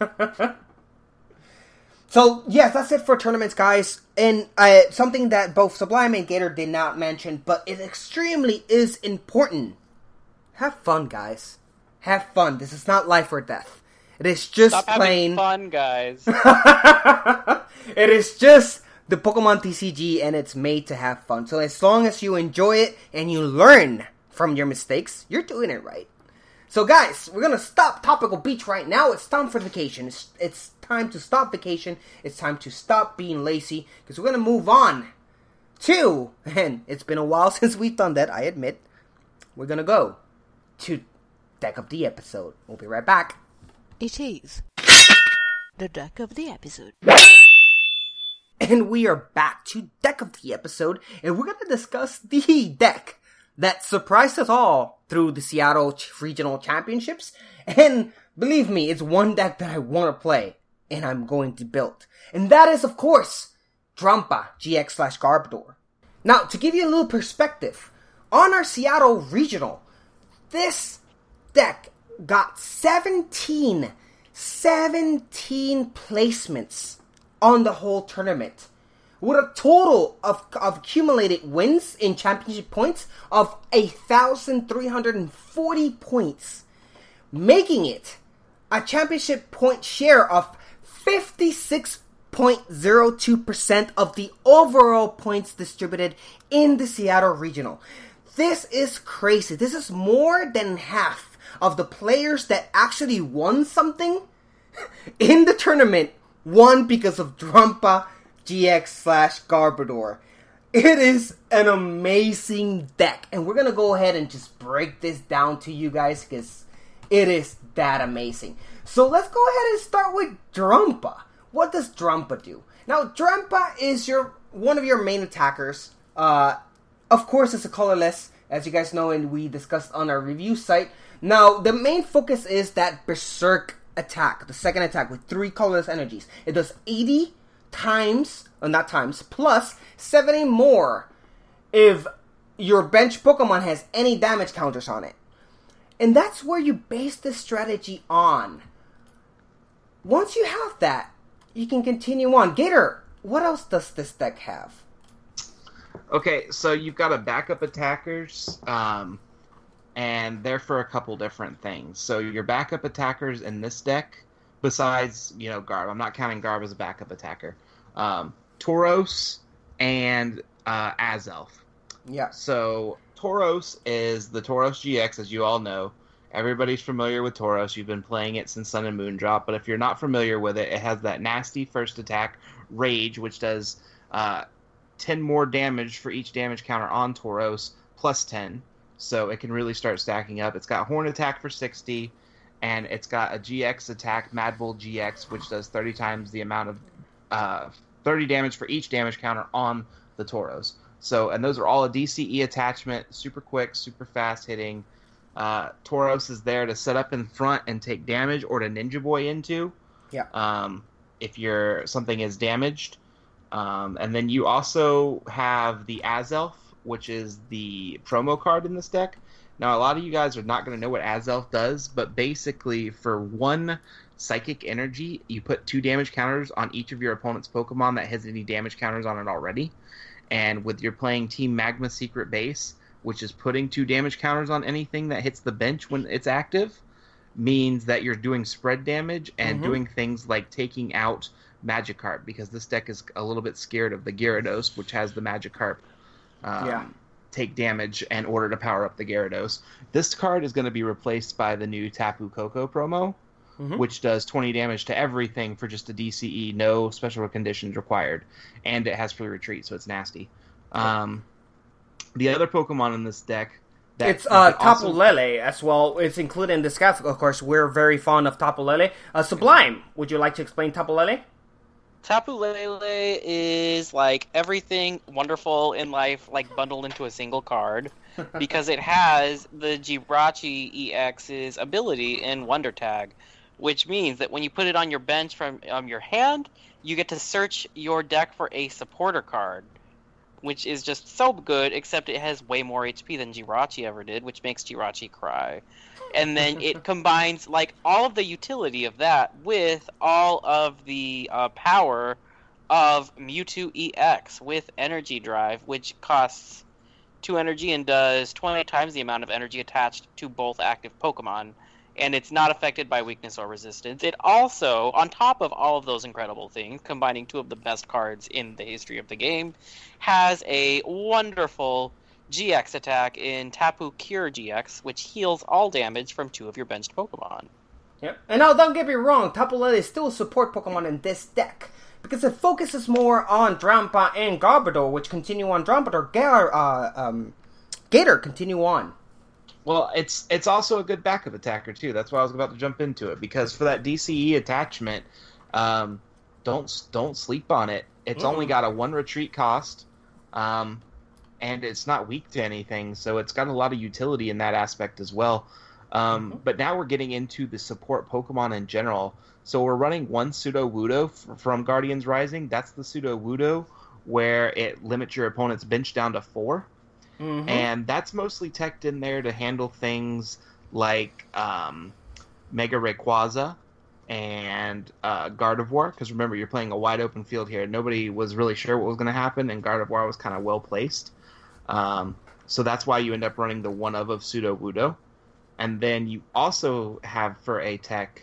So, yes, that's it for tournaments, guys. And something that both Sublime and Gator did not mention, but it extremely is important. Have fun, guys. Have fun. This is not life or death. It is just Stop plain... having fun, guys. It is just the Pokemon TCG, and it's made to have fun. So as long as you enjoy it and you learn from your mistakes, you're doing it right. So guys, we're going to stop Topical Beach right now. It's time for vacation. It's time to stop vacation. It's time to stop being lazy, because we're going to move on to, and it's been a while since we've done that, I admit, we're going to go to Deck of the Episode. We'll be right back. It is the Deck of the Episode. And we are back to Deck of the Episode, and we're going to discuss the deck that surprised us all through the Seattle Regional Championships. And believe me, it's one deck that I want to play, and I'm going to build. And that is, of course, Drampa GX/Garbodor. Now, to give you a little perspective, on our Seattle Regional, this deck got 17 placements on the whole tournament, with a total of accumulated wins in championship points of 1,340 points, making it a championship point share of 56.02% of the overall points distributed in the Seattle Regional. This is crazy. This is more than half of the players that actually won something in the tournament won because of Drampa GX/Garbodor. It is an amazing deck, and we're gonna go ahead and just break this down to you guys, because it is that amazing. So let's go ahead and start with Drampa. What does Drampa do? Now, Drampa is one of your main attackers. Of course, it's a colorless, as you guys know, and we discussed on our review site. Now, the main focus is that Berserk attack, the second attack with 3 colorless energies. It does 80 plus 70 more if your bench Pokemon has any damage counters on it. And that's where you base this strategy on. Once you have that, you can continue on. Gator, what else does this deck have? Okay, so you've got a backup attackers, and they're for a couple different things. So your backup attackers in this deck, besides, Garb, I'm not counting Garb as a backup attacker, Tauros and Azelf. Yeah. So Tauros is the Tauros GX, as you all know. Everybody's familiar with Tauros. You've been playing it since Sun and Moon Drop, but if you're not familiar with it, it has that nasty first attack, Rage, which does 10 more damage for each damage counter on Tauros, plus 10. So it can really start stacking up. It's got Horn Attack for 60, and it's got a GX attack, Mad Bull GX, which does 30 times the amount of 30 damage for each damage counter on the Tauros. So, and those are all a DCE attachment, super quick, super fast hitting. Tauros is there to set up in front and take damage, or to Ninja Boy into. Yeah. If something is damaged. And then you also have the Azelf, which is the promo card in this deck. Now, a lot of you guys are not going to know what Azelf does, but basically for 1 psychic energy, you put 2 damage counters on each of your opponent's Pokemon that has any damage counters on it already. And with you're playing Team Magma Secret Base, which is putting 2 damage counters on anything that hits the bench when it's active, means that you're doing spread damage and doing things like taking out Magikarp, because this deck is a little bit scared of the Gyarados, which has the Magikarp take damage in order to power up the Gyarados. This card is going to be replaced by the new Tapu Koko promo, which does 20 damage to everything for just a DCE, no special conditions required, and it has free retreat, so it's nasty. The other Pokemon in this deck... It's Tapu Lele as well. It's included in this graphic, of course. We're very fond of Tapu Lele. Sublime, would you like to explain Tapu Lele? Tapu Lele is like everything wonderful in life, like bundled into a single card, because it has the Jirachi EX's ability in Wonder Tag, which means that when you put it on your bench from your hand, you get to search your deck for a supporter card, which is just so good, except it has way more HP than Jirachi ever did, which makes Jirachi cry. And then it combines like all of the utility of that with all of the power of Mewtwo EX with Energy Drive, which costs 2 energy and does 20 times the amount of energy attached to both active Pokemon. And it's not affected by weakness or resistance. It also, on top of all of those incredible things, combining 2 of the best cards in the history of the game, has a wonderful GX attack in Tapu Cure GX, which heals all damage from 2 of your benched Pokemon. Yep. And now, don't get me wrong, Tapu Lele is still a support Pokemon in this deck, because it focuses more on Drampa and Garbodor, which continue on Drampa, Gator continue on. Well, it's also a good backup attacker, too. That's why I was about to jump into it, because for that DCE attachment, don't sleep on it. It's only got a 1 retreat cost, and it's not weak to anything, so it's got a lot of utility in that aspect as well. But now we're getting into the support Pokemon in general. So we're running 1 Pseudo-Wudo from Guardians Rising. That's the Pseudo-Wudo, where it limits your opponent's bench down to 4. And that's mostly teched in there to handle things like Mega Rayquaza and Gardevoir, because remember, you're playing a wide open field here. Nobody was really sure what was going to happen, and Gardevoir was kind of well placed. So that's why you end up running the one of Pseudo-Wudo. And then you also have for a tech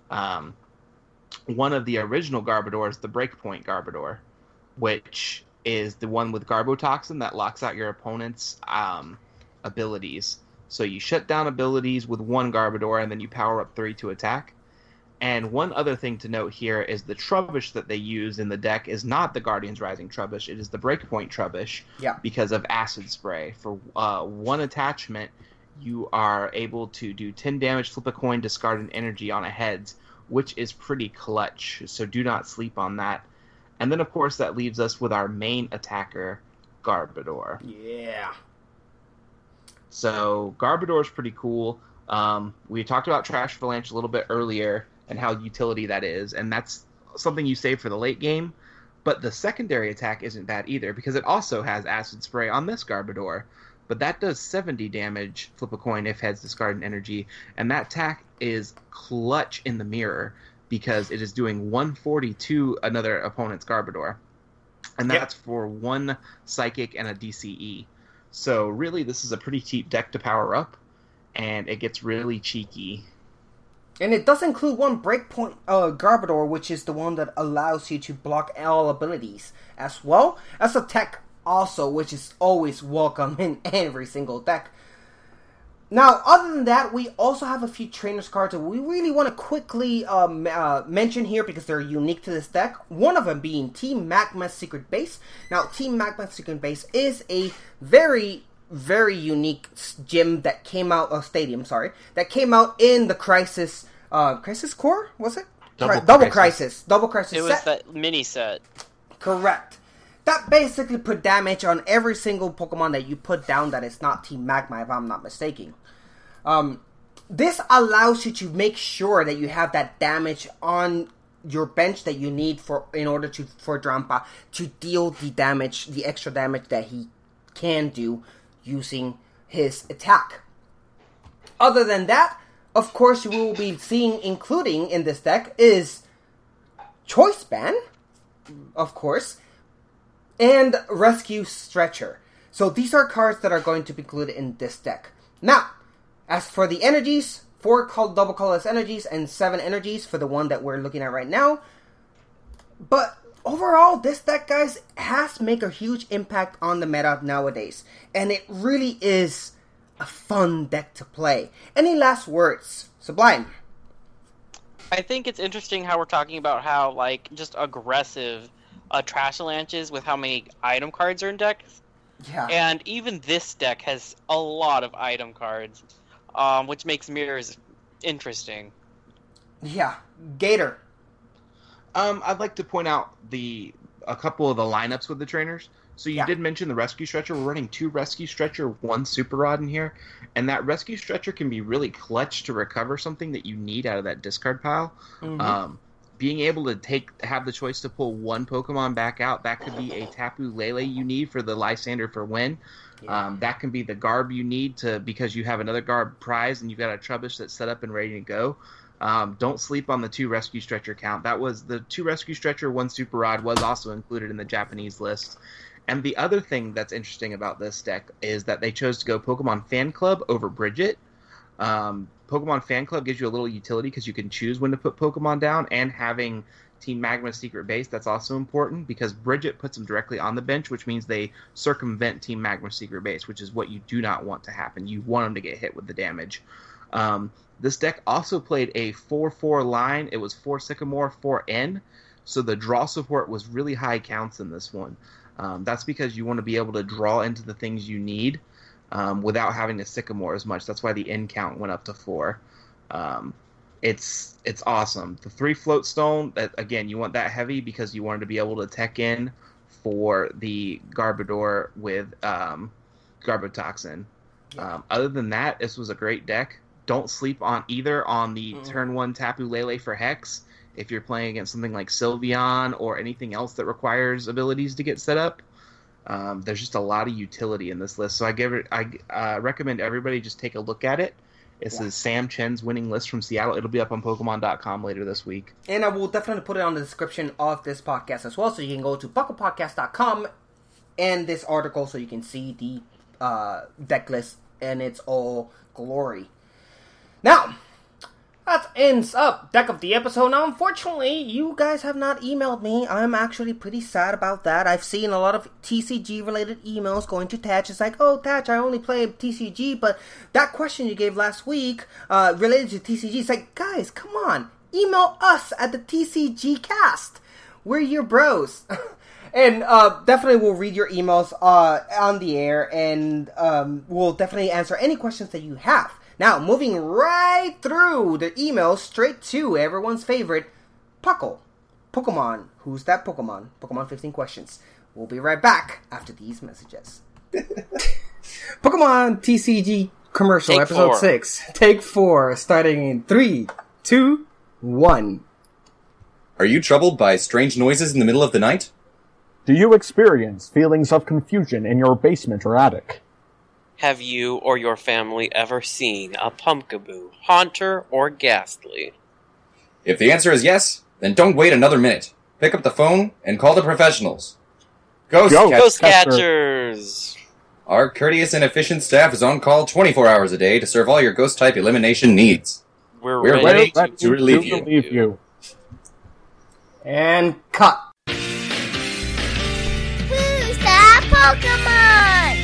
one of the original Garbodors, the Breakpoint Garbodor, which is the one with Garbotoxin that locks out your opponent's abilities. So you shut down abilities with 1 Garbodor, and then you power up 3 to attack. And one other thing to note here is the Trubbish that they use in the deck is not the Guardians Rising Trubbish. It is the Breakpoint Trubbish because of Acid Spray. For 1 attachment, you are able to do 10 damage, flip a coin, discard an energy on a heads, which is pretty clutch. So do not sleep on that. And then, of course, that leaves us with our main attacker, Garbodor. Yeah. So Garbodor is pretty cool. We talked about Trash Avalanche a little bit earlier and how utility that is, and that's something you save for the late game. But the secondary attack isn't bad either, because it also has Acid Spray on this Garbodor. But that does 70 damage, flip a coin if heads, discard an energy, and that attack is clutch in the mirror, because it is doing 140 to another opponent's Garbodor. And that's for 1 Psychic and a DCE. So really, this is a pretty cheap deck to power up, and it gets really cheeky. And it does include 1 Breakpoint Garbodor, which is the one that allows you to block all abilities, as well as a tech also, which is always welcome in every single deck. Now, other than that, we also have a few trainers cards that we really want to quickly mention here because they're unique to this deck. One of them being Team Magma Secret Base. Now, Team Magma Secret Base is a very, very unique gym that came out, stadium, that came out in the Crisis Core, was it? Double Crisis. Double Crisis It was set. that mini set. Correct. That basically put damage on every single Pokemon that you put down that is not Team Magma, if I'm not mistaken. This allows you to make sure that you have that damage on your bench that you need for Drampa to deal the extra damage that he can do using his attack. Other than that, of course, you will be seeing, including in this deck, is Choice Band, of course, and Rescue Stretcher. So these are cards that are going to be included in this deck. Now, as for the energies, 4 double colorless energies and 7 energies for the one that we're looking at right now. But overall, this deck, guys, has made a huge impact on the meta nowadays. And it really is a fun deck to play. Any last words? Sublime. I think it's interesting how we're talking about how, like, just aggressive Trashalanch is with how many item cards are in decks. Yeah. And even this deck has a lot of item cards, which makes mirrors interesting. Yeah. Gator. I'd like to point out a couple of the lineups with the trainers. So you did mention the Rescue Stretcher. We're running 2 Rescue Stretcher, 1 Super Rod in here. And that Rescue Stretcher can be really clutch to recover something that you need out of that discard pile. Mm-hmm. Being able to have the choice to pull 1 Pokemon back out, that could be a Tapu Lele you need for the Lysander for win. Yeah. That can be the Garb you need because you have another Garb prize and you've got a Trubbish that's set up and ready to go. Don't sleep on the 2 Rescue Stretcher count. That was the 2 Rescue Stretcher, 1 Super Rod was also included in the Japanese list. And the other thing that's interesting about this deck is that they chose to go Pokemon Fan Club over Bridget. Pokemon Fan Club gives you a little utility because you can choose when to put Pokemon down, and having Team Magma's secret base, that's also important because Bridget puts them directly on the bench, which means they circumvent Team Magma's secret base, which is what you do not want to happen. You want them to get hit with the damage. This deck also played a 4-4 line. It was 4 Sycamore, 4 N, so the draw support was really high counts in this one. That's because you want to be able to draw into the things you need without having to Sycamore as much. That's why the N count went up to 4. It's awesome. The 3 Float Stone, again, you want that heavy because you wanted to be able to tech in for the Garbodor with Garbotoxin. Other than that, this was a great deck. Don't sleep on the turn 1 Tapu Lele for Hex. If you're playing against something like Sylveon or anything else that requires abilities to get set up, there's just a lot of utility in this list. So I recommend everybody just take a look at it. This is Sam Chen's winning list from Seattle. It'll be up on Pokemon.com later this week. And I will definitely put it on the description of this podcast as well, so you can go to PucklePodcast.com and this article so you can see the deck list in its all glory. Now, that ends up Deck of the Episode. Now, unfortunately, you guys have not emailed me. I'm actually pretty sad about that. I've seen a lot of TCG-related emails going to Tatch. It's like, oh, Tatch, I only play TCG, but that question you gave last week related to TCG, it's like, guys, come on. Email us at the TCG Cast. We're your bros. And definitely we'll read your emails on the air, and we'll definitely answer any questions that you have. Now, moving right through the emails straight to everyone's favorite, Puckle. Pokemon. Who's that Pokemon? Pokemon 15 questions. We'll be right back after these messages. Pokemon TCG commercial, Take episode 4. 6. Take 4, starting in 3, 2, 1. Are you troubled by strange noises in the middle of the night? Do you experience feelings of confusion in your basement or attic? Have you or your family ever seen a Pumpkaboo, Haunter, or Ghastly? If the answer is yes, then don't wait another minute. Pick up the phone and call the professionals. Ghost Catchers! Our courteous and efficient staff is on call 24 hours a day to serve all your ghost-type elimination needs. We're ready to relieve you. And cut. Who's that Pokemon?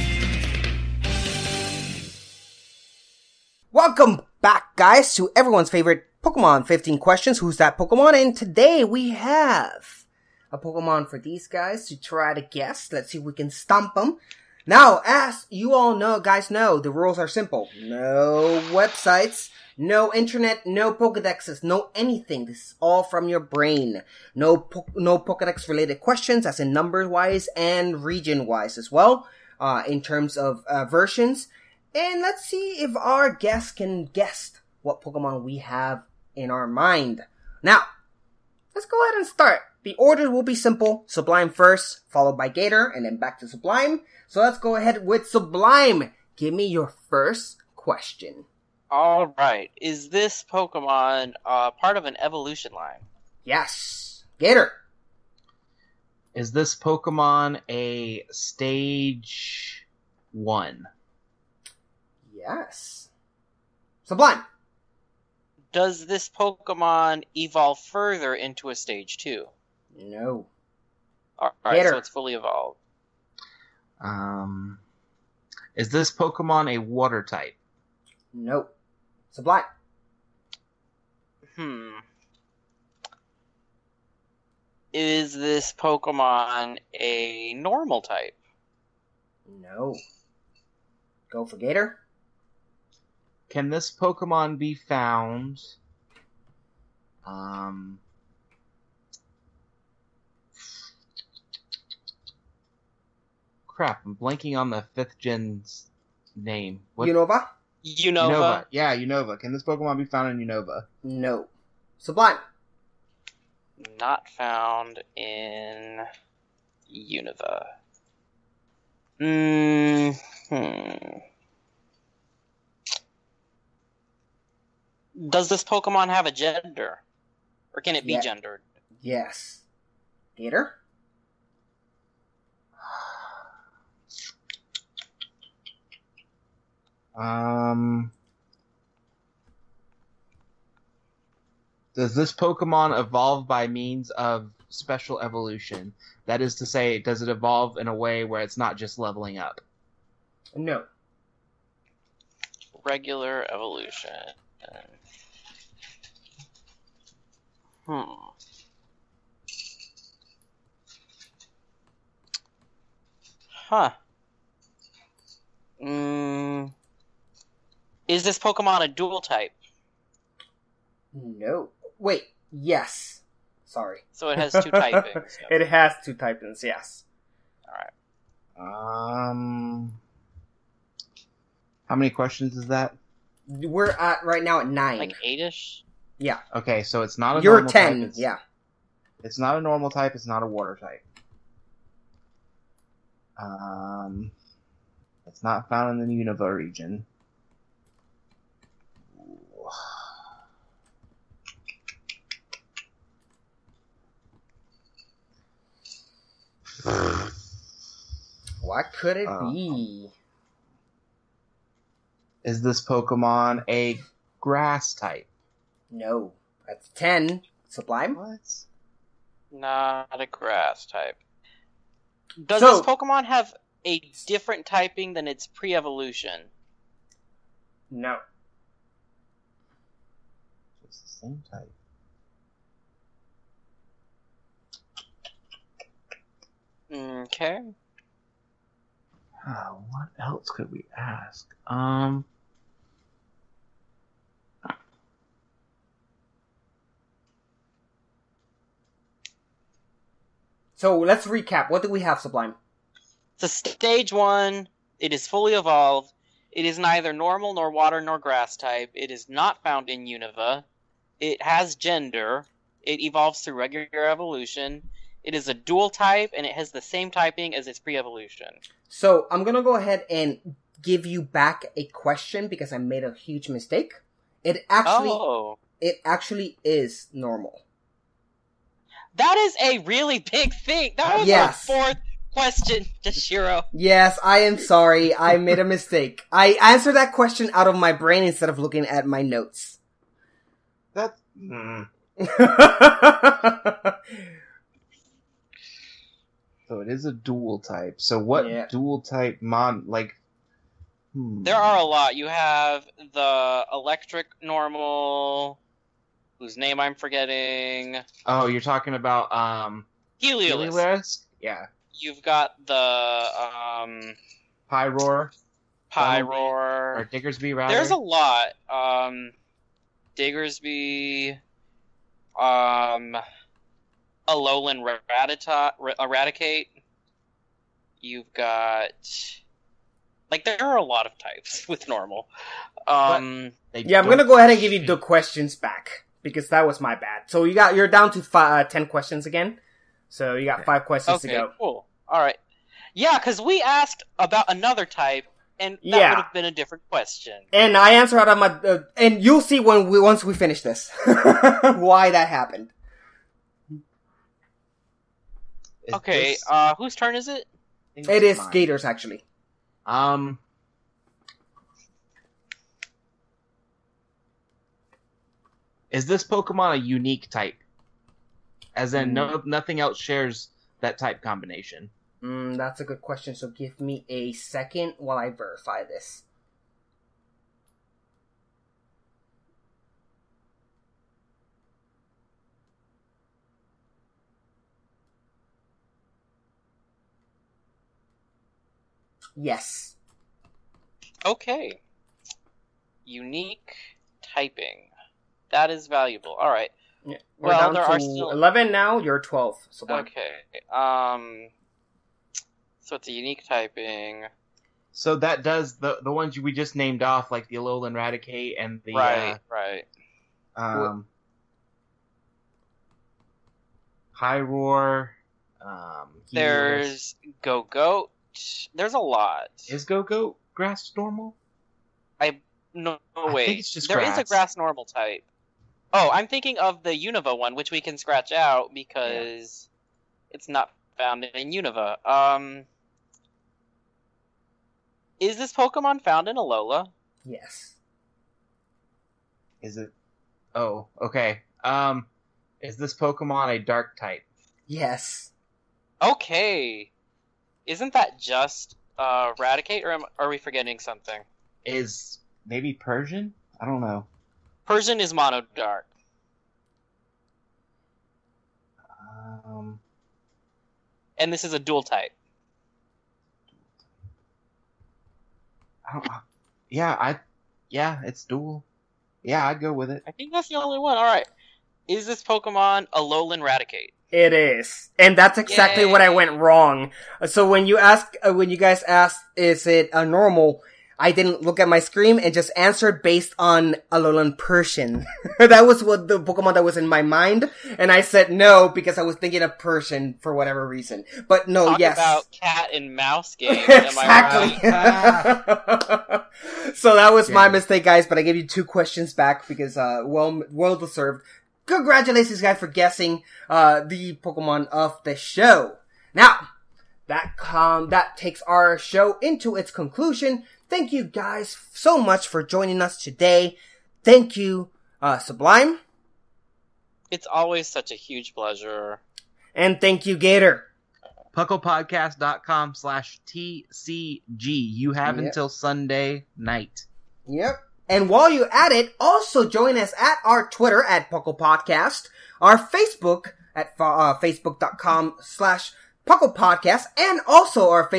Welcome back, guys, to everyone's favorite Pokemon 15 questions. Who's that Pokemon? And today we have a Pokemon for these guys to try to guess. Let's see if we can stump them. Now, as you all know, guys know, the rules are simple. No websites, no internet, no Pokedexes, no anything. This is all from your brain. No Pokedex related questions, as in number-wise and region-wise as well, in terms of versions. And let's see if our guests can guess what Pokemon we have in our mind. Now, let's go ahead and start. The order will be simple. Sublime first, followed by Gator, and then back to Sublime. So let's go ahead with Sublime. Give me your first question. All right. Is this Pokemon part of an evolution line? Yes. Gator. Is this Pokemon a Stage 1? Yes. Sublime. Does this Pokemon evolve further into a Stage 2? No. Alright, Gator. so it's fully evolved. Is this Pokemon a Water type? No. Sublime. Is this Pokemon a normal type? No. Go for Gator. Can this Pokemon be found... Crap, I'm blanking on the 5th gen's name. What? Unova. Unova. Yeah, Unova. Can this Pokemon be found in Unova? No. Sublime. Not found in Unova. Does this Pokemon have a gender? Or can it be gendered? Yes. Gator. Does this Pokemon evolve by means of special evolution? That is to say, does it evolve in a way where it's not just leveling up? No. Regular evolution. Huh. Is this Pokemon a dual type? No. Wait, yes. Sorry. So it has 2 typings. It has 2 typings, yes. Alright. How many questions is that? We're at right now at 9. Like 8-ish? Yeah. Okay, so it's not a You're normal 10, type. yeah. It's not a normal type, it's not a water type. It's not found in the Unova region. What could it be? Is this Pokemon a grass type? No. That's 10. Sublime? What? Not a grass type. Does this Pokemon have a different typing than its pre-evolution? No. It's the same type. Okay. What else could we ask? So let's recap. What do we have, Sublime? It's a Stage 1. It is fully evolved. It is neither normal nor water nor grass type. It is not found in Unova. It has gender. It evolves through regular evolution. It is a dual type, and it has the same typing as its pre-evolution. So I'm going to go ahead and give you back a question because I made a huge mistake. It actually is normal. That is a really big thing. That was our 4th question, Jashiro. Yes, I am sorry. I made a mistake. I answered that question out of my brain instead of looking at my notes. That's... So it is a dual type. So what dual type There are a lot. You have the electric normal, whose name I'm forgetting. Oh, you're talking about Heliolisk. Yeah. You've got the Pyroar. Or Diggersby, rather. There's a lot. Diggersby, Alolan Eradicate. You've got... there are a lot of types with normal. I'm gonna go ahead and give you the questions back, because that was my bad. So you're down to 10 questions again. So you got 5 questions to go. Cool. Alright. Yeah, because we asked about another type, and that Yeah. would have been a different question. And I answer out of my, and you'll see once we finish this, why that happened. Okay, whose turn is it? It is Gators, actually. Is this Pokemon a unique type? As in, nothing else shares that type combination. That's a good question, so give me a second while I verify this. Yes. Okay. Unique typing. That is valuable. All right. Yeah. We're Well, down there to are still 11 now. You're 12. So Okay. So it's a unique typing. So that does the ones we just named off, like the Alolan Raticate and the Right. High Roar. There's Go-Goat. There's a lot. Is Go-Goat grass normal? No, I wait. think it's just there grass. is a grass normal type. Oh, I'm thinking of the Unova one, which we can scratch out because it's not found in Unova. Is this Pokemon found in Alola? Yes. Is it? Oh, okay. Is this Pokemon a dark type? Yes. Okay. Isn't that just Raticate, or are we forgetting something? Is maybe Persian? I don't know. Persian is Mono Dark. And this is a dual type. It's dual. Yeah, I'd go with it. I think that's the only one. All right. Is this Pokemon Alolan Raticate? It is. And that's exactly what I went wrong. So when you guys asked, is it a normal, I didn't look at my screen and just answered based on Alolan Persian. That was what the Pokemon that was in my mind. And I said no because I was thinking of Persian for whatever reason. But no, Talk yes. about cat and mouse game. Exactly. Am I right? So that was my mistake, guys, but I gave you 2 questions back because, well deserved. Congratulations, guys, for guessing, the Pokemon of the show. Now, that takes our show into its conclusion. Thank you guys so much for joining us today. Thank you, Sublime. It's always such a huge pleasure. And thank you, Gator. PucklePodcast.com/TCG. You have until Sunday night. Yep. And while you're at it, also join us at our Twitter at Puckle Podcast, our Facebook at facebook.com/Puckle Podcast, and also our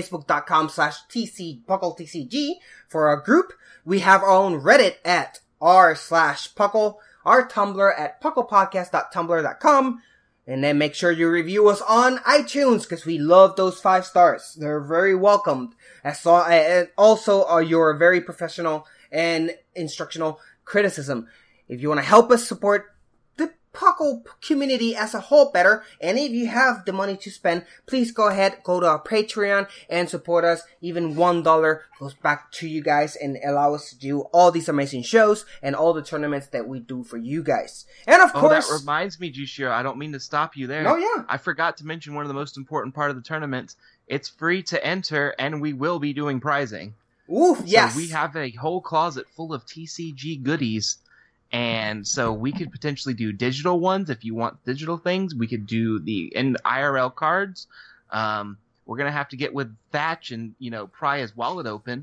facebook.com/Puckle for our group. We have our own Reddit at r/Puckle, our Tumblr at pucklepodcast.tumblr.com, and then make sure you review us on iTunes, because we love those 5 stars. They're very welcomed. And also, you're very professional and instructional criticism. If you want to help us support the Puckle community as a whole better, and if you have the money to spend, please go ahead, go to our Patreon and support us. Even $1 goes back to you guys and allow us to do all these amazing shows and all the tournaments that we do for you guys. And of course, that reminds me, Jushiro, I don't mean to stop you there. Oh yeah, I forgot to mention one of the most important part of the tournament. It's free to enter, and we will be doing prizing. Oof, yes. So we have a whole closet full of TCG goodies, and so we could potentially do digital ones if you want digital things. We could do the IRL cards. We're gonna have to get with Thatch and pry his wallet open,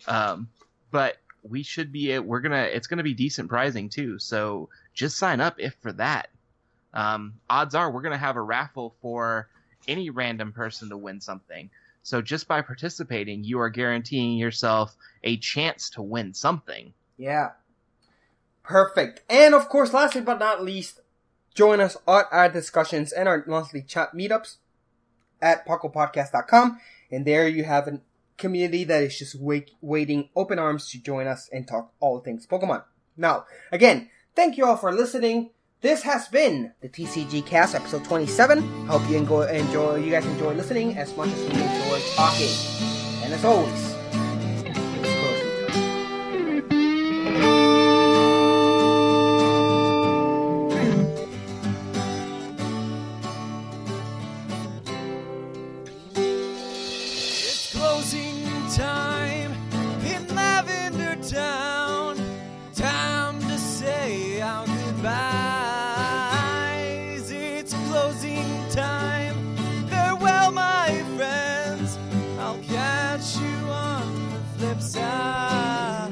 but we should be. It's gonna be decent pricing too. So just sign up if for that. Odds are we're gonna have a raffle for any random person to win something. So just by participating, you are guaranteeing yourself a chance to win something. Yeah. Perfect. And of course, lastly but not least, join us at our discussions and our monthly chat meetups at PucklePodcast.com. And there you have a community that is just waiting open arms to join us and talk all things Pokemon. Now, again, thank you all for listening. This has been the TCG Cast, episode 27. Hope you guys enjoy listening as much as we enjoy talking. And as always, closing time in Lavender Town. Time to say our goodbyes. It's closing time. Farewell, my friends. I'll catch you on the flip side.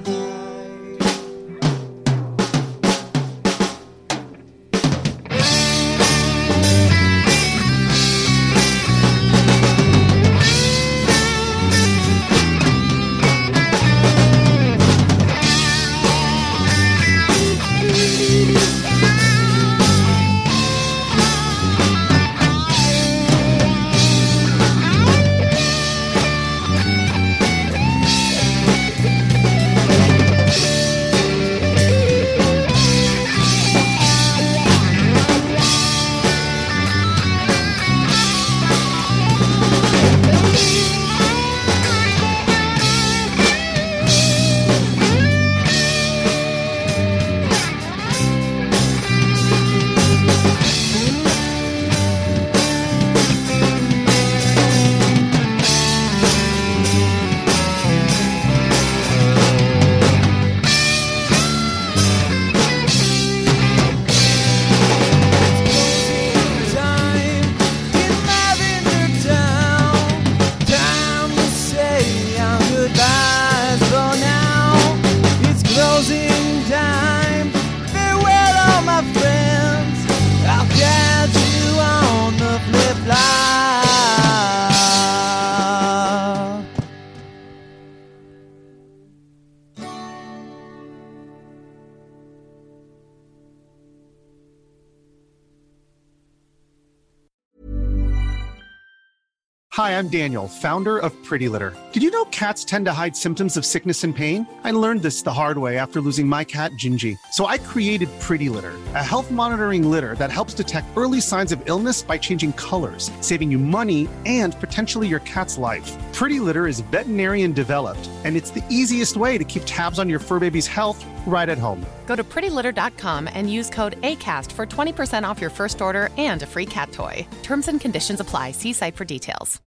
Hi, I'm Daniel, founder of Pretty Litter. Did you know cats tend to hide symptoms of sickness and pain? I learned this the hard way after losing my cat, Gingy. So I created Pretty Litter, a health monitoring litter that helps detect early signs of illness by changing colors, saving you money and potentially your cat's life. Pretty Litter is veterinarian developed, and it's the easiest way to keep tabs on your fur baby's health right at home. Go to prettylitter.com and use code ACAST for 20% off your first order and a free cat toy. Terms and conditions apply. See site for details.